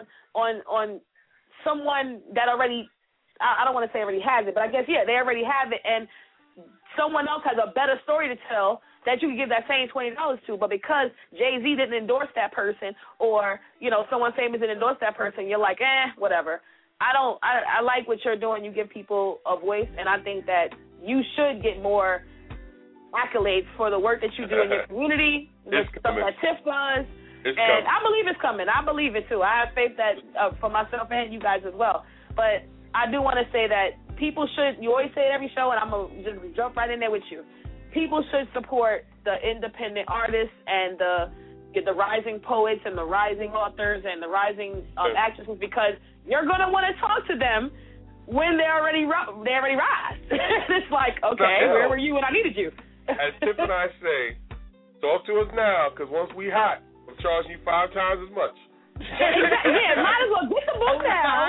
on someone that already, I don't want to say already has it, but I guess they already have it, and someone else has a better story to tell that you can give that same $20 to, but because Jay-Z didn't endorse that person, or someone famous didn't endorse that person, you're like, whatever. I like what you're doing. You give people a voice, and I think that you should get more accolades for the work that you do in your community, the stuff that Tiff does. And I believe it's coming. I believe it, too. I have faith that for myself and you guys as well. But I do want to say that people should, you always say it every show, and I'm going to just jump right in there with you. People should support the independent artists and the rising poets and the rising authors and the rising actresses, because you're going to want to talk to them when they already rise. It's like, okay, where were you when I needed you? As Tiff and I say, talk to us now, because once we hot, we'll charge you 5 times as much. Might as well get the book now.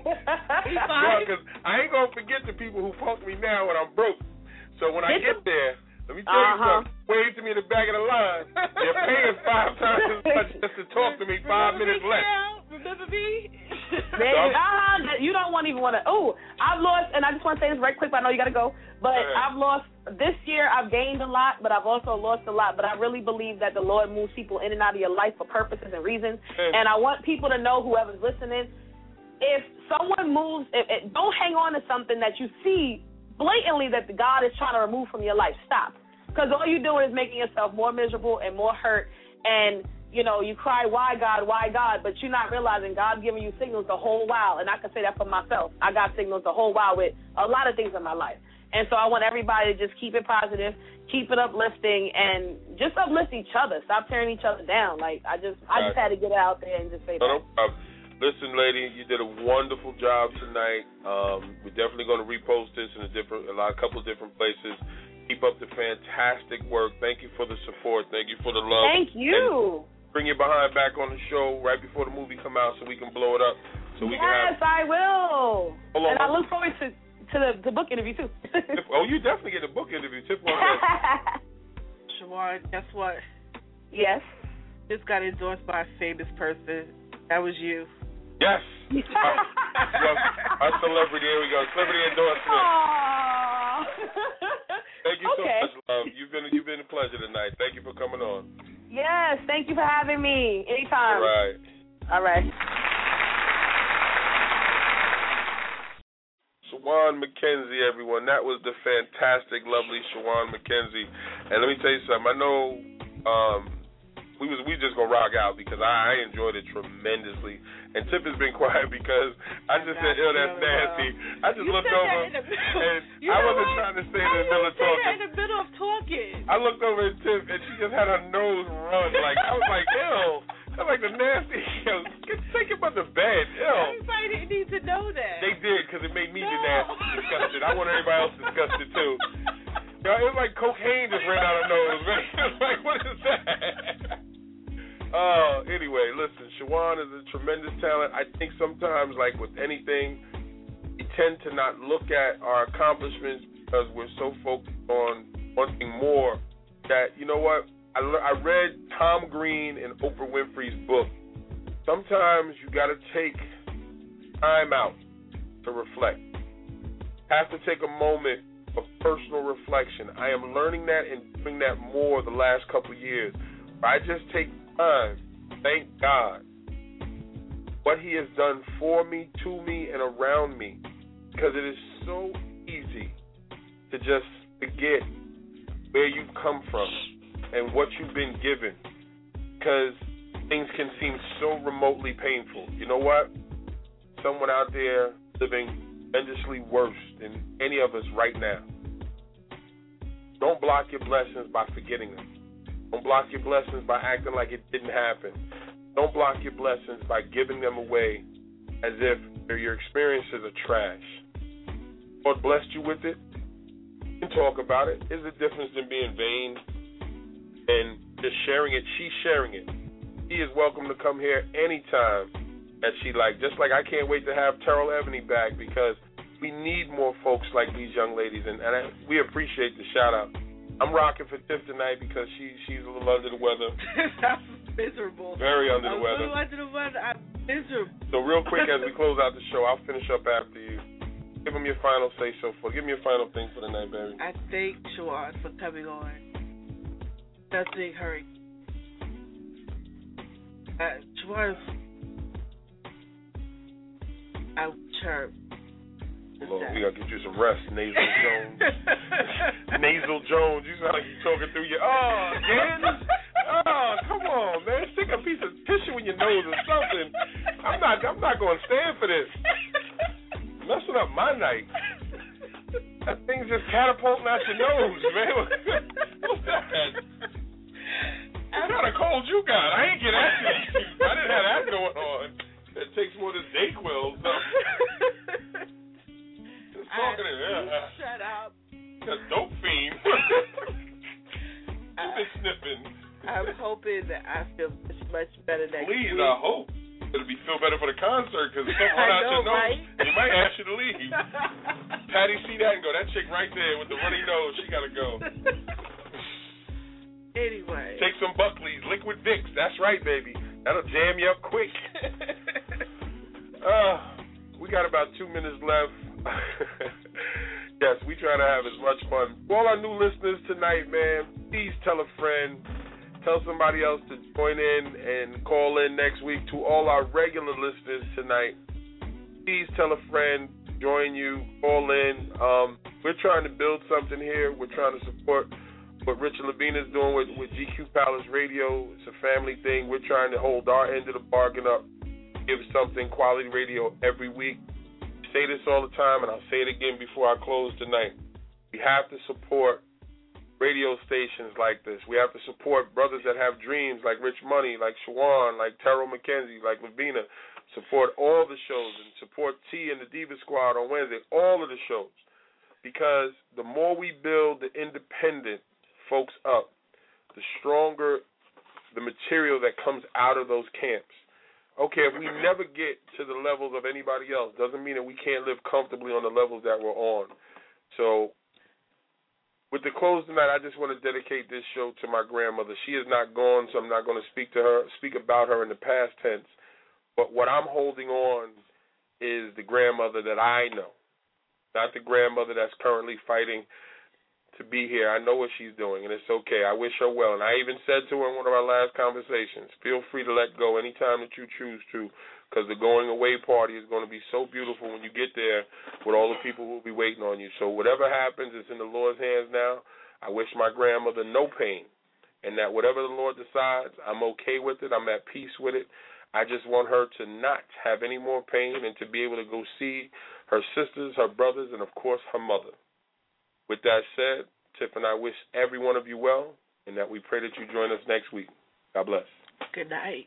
Because I ain't going to forget the people who funk me now when I'm broke. So when I get there, let me tell you something. Wave to me in the back of the line. They're paying 5 times as much just to talk to me 5 minutes less. Remember me? You don't even want to. Oh, I've lost, and I just want to say this right quick, but I know you got to go. But I've lost, this year I've gained a lot, but I've also lost a lot. But I really believe that the Lord moves people in and out of your life for purposes and reasons. And I want people to know, whoever's listening, if someone moves, don't hang on to something that you see blatantly that God is trying to remove from your life. Stop. Because all you're doing is making yourself more miserable and more hurt. And, you know, you cry, why God, but you're not realizing God's giving you signals the whole while. And I can say that for myself. I got signals the whole while with a lot of things in my life. And so I want everybody to just keep it positive, keep it uplifting, and just uplift each other. Stop tearing each other down. Like, I just had to get it out there and just say that. Listen, lady, you did a wonderful job tonight. We're definitely going to repost this in a couple of different places. Keep up the fantastic work. Thank you for the support. Thank you for the love. Thank you. And bring your behind back on the show right before the movie come out so we can blow it up. Yes, I will. And I look forward to the book interview, too. Oh, you definitely get a book interview. Tip one. Siobhan, guess what? Yes. Just got endorsed by a famous person. That was you. Yes. Our celebrity. Here we go. Celebrity endorsement. Aww. Thank you so much, love. You've been a pleasure tonight. Thank you for coming on. Yes, thank you for having me. Anytime. All right. Shawan McKenzie, everyone. That was the fantastic, lovely Shawan McKenzie. And let me tell you something. I know we just gonna rock out because I enjoyed it tremendously. And Tip has been quiet because I just said, "Ew, that's nasty." I just looked over and I wasn't trying to say it in the middle of talking. In the middle of talking. I looked over at Tip and she just had her nose run. Like I was like, "Ew." That's like the nasty. Take him on the bed. Ew. Everybody didn't need to know that. They did because it made me the nasty, disgusted. I want everybody else disgusted too. Yo, it was like cocaine just ran out of nose. Man. It was like, what is that? Anyway, listen, Shawan is a tremendous talent. I think sometimes, like with anything, we tend to not look at our accomplishments because we're so focused on wanting more that, you know what, I read Tom Green and Oprah Winfrey's book. Sometimes you got to take time out to reflect. Have to take a moment of personal reflection. I am learning that and doing that more the last couple of years. I just take time, thank God, what He has done for me, to me, and around me, because it is so easy to just forget where you've come from and what you've been given, because things can seem so remotely painful. You know what? Someone out there living tremendously worse than any of us right now. Don't block your blessings by forgetting them. Don't block your blessings by acting like it didn't happen. Don't block your blessings by giving them away as if your experiences are trash. Lord blessed you with it. You can talk about it. There's a difference in being vain and just sharing it. She's sharing it. She is welcome to come here anytime that she like. Just like I can't wait to have Terrell Ebony back because we need more folks like these young ladies, and we appreciate the shout-out. I'm rocking for Tiff tonight because she's a little under the weather. I'm miserable. Very under the weather. I'm under the weather. I'm miserable. So real quick as we close out the show, I'll finish up after you. Give them your final say-so. Give me your final thing for the night, baby. I thank Shawan for coming on. Nothing hurry. Shawan, I chirp. Lord, we gotta get you some rest, Nasal Jones. Nasal Jones, you sound like you're talking through your again? Come on, man. Stick a piece of tissue in your nose or something. I'm not gonna stand for this. Messing up my night. That thing's just catapulting out your nose, man. What's that? What kind of cold you got? I ain't get active. I didn't have that going on. It takes more than Dayquil. So. Shut up. A dope fiend. You've been sniffing. I'm hoping that I feel much better next week. Please, I hope. It'll feel better for the concert because someone out your nose, right? They might ask you to leave. Patty, see that and go, that chick right there with the runny nose, she got to go. Anyway. Take some Buckley's, Liquid Vicks. That's right, baby. That'll jam you up quick. We got about 2 minutes left. Yes, we try to have as much fun. For all our new listeners tonight, man, please tell a friend. Tell somebody else to join in and call in next week. To all our regular listeners tonight, please tell a friend, join you, call in. We're trying to build something here. We're trying to support what Richard Levine is doing with GQ Palace Radio. It's a family thing. We're trying to hold our end of the bargain up, give something quality radio every week. I say this all the time, and I'll say it again before I close tonight. We have to support radio stations like this. We have to support brothers that have dreams like Rich Money, like Shawan, like Terrell McKenzie, like Lavina. Support all the shows and support T and the Diva Squad on Wednesday, all of the shows. Because the more we build the independent folks up, the stronger the material that comes out of those camps. Okay, if we never get to the levels of anybody else, doesn't mean that we can't live comfortably on the levels that we're on. So with the close tonight, I just want to dedicate this show to my grandmother. She is not gone, so I'm not going to speak about her in the past tense. But what I'm holding on is the grandmother that I know, not the grandmother that's currently fighting to be here. I know what she's doing, and it's okay. I wish her well. And I even said to her in one of our last conversations, feel free to let go anytime that you choose to, because the going away party is going to be so beautiful when you get there with all the people who will be waiting on you. So whatever happens, it's in the Lord's hands now. I wish my grandmother no pain, and that whatever the Lord decides, I'm okay with it. I'm at peace with it. I just want her to not have any more pain and to be able to go see her sisters, her brothers, and, of course, her mother. With that said, Tiff and I wish every one of you well, and that we pray that you join us next week. God bless. Good night.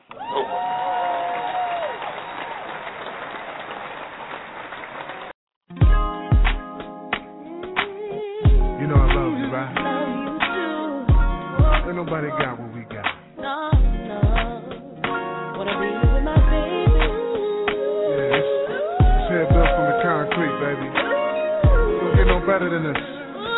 You know I love you, right? Ain't nobody got what we got. Wanna be with my baby. Yeah, it's head built from the concrete, baby. Don't get no better than this.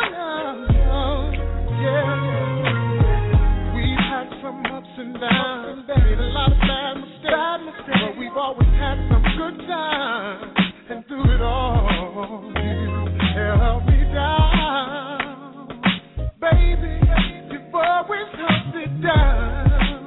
Yeah, we've had some ups and downs, made a lot of bad mistakes, but we've always had some good times, and through it all, you held me down, baby. You've always held me down.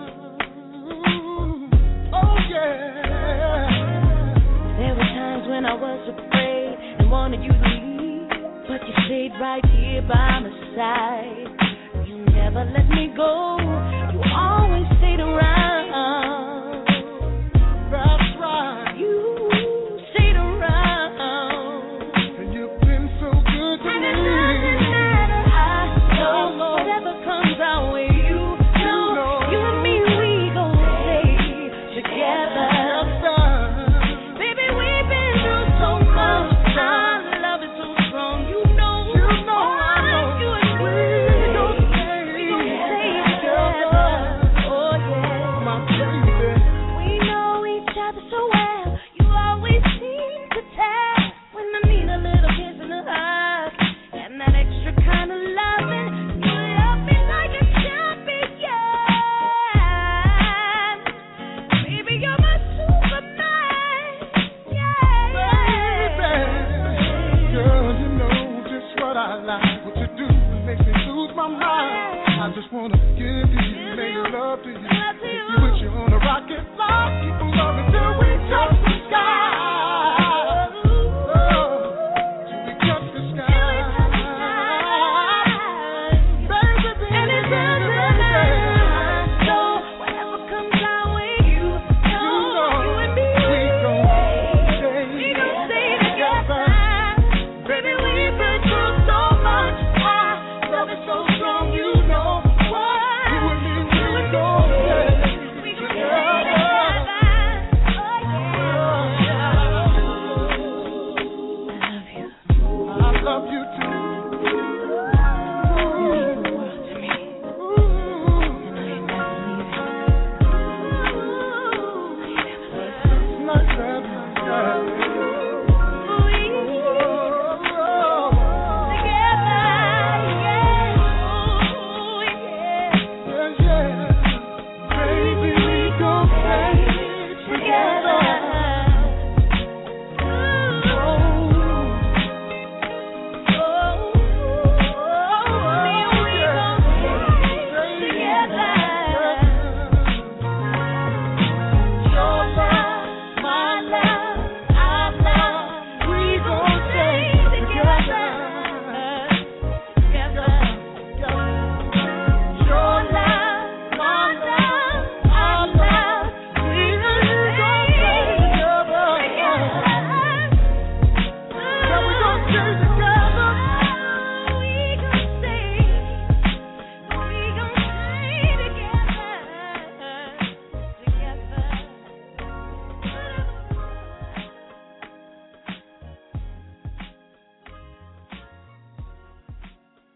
Oh yeah. There were times when I was afraid and wanted you to leave, but you stayed right here by my side. You never let me go. You always stayed around. That's right. You stayed around. And you've been so good to And me. it doesn't matter. I know whatever comes our way. You know, you and me, we gon' stay together. Baby, we've been through so much. Our love is so strong. You know, you and me, we gon' stay together. Oh yeah, My baby. we know each other so well. You always seem to tell when I need a little kiss and a hug, and that extra kind of loving. You love me like a champion. Baby, you're my Superman. Yeah. Girl, you know just what I like. What you do makes me lose my mind. I just wanna give you, make love to you. Take you with you on a rocket flight. Keep on loving till we touch the sky. Oh, till we touch the sky. Baby, And it baby, doesn't baby, matter. So whatever comes our way, you know, you and me, we gon' we gon' stay together. Baby, we've been through so much. Our love is so strong, you know what? You and me, we gon' We gon' stay stay together. together. Oh yeah. I love you. I love you too. You mean the world to me, Ooh. and I ain't never leaving. I ain't never leaving. Like that.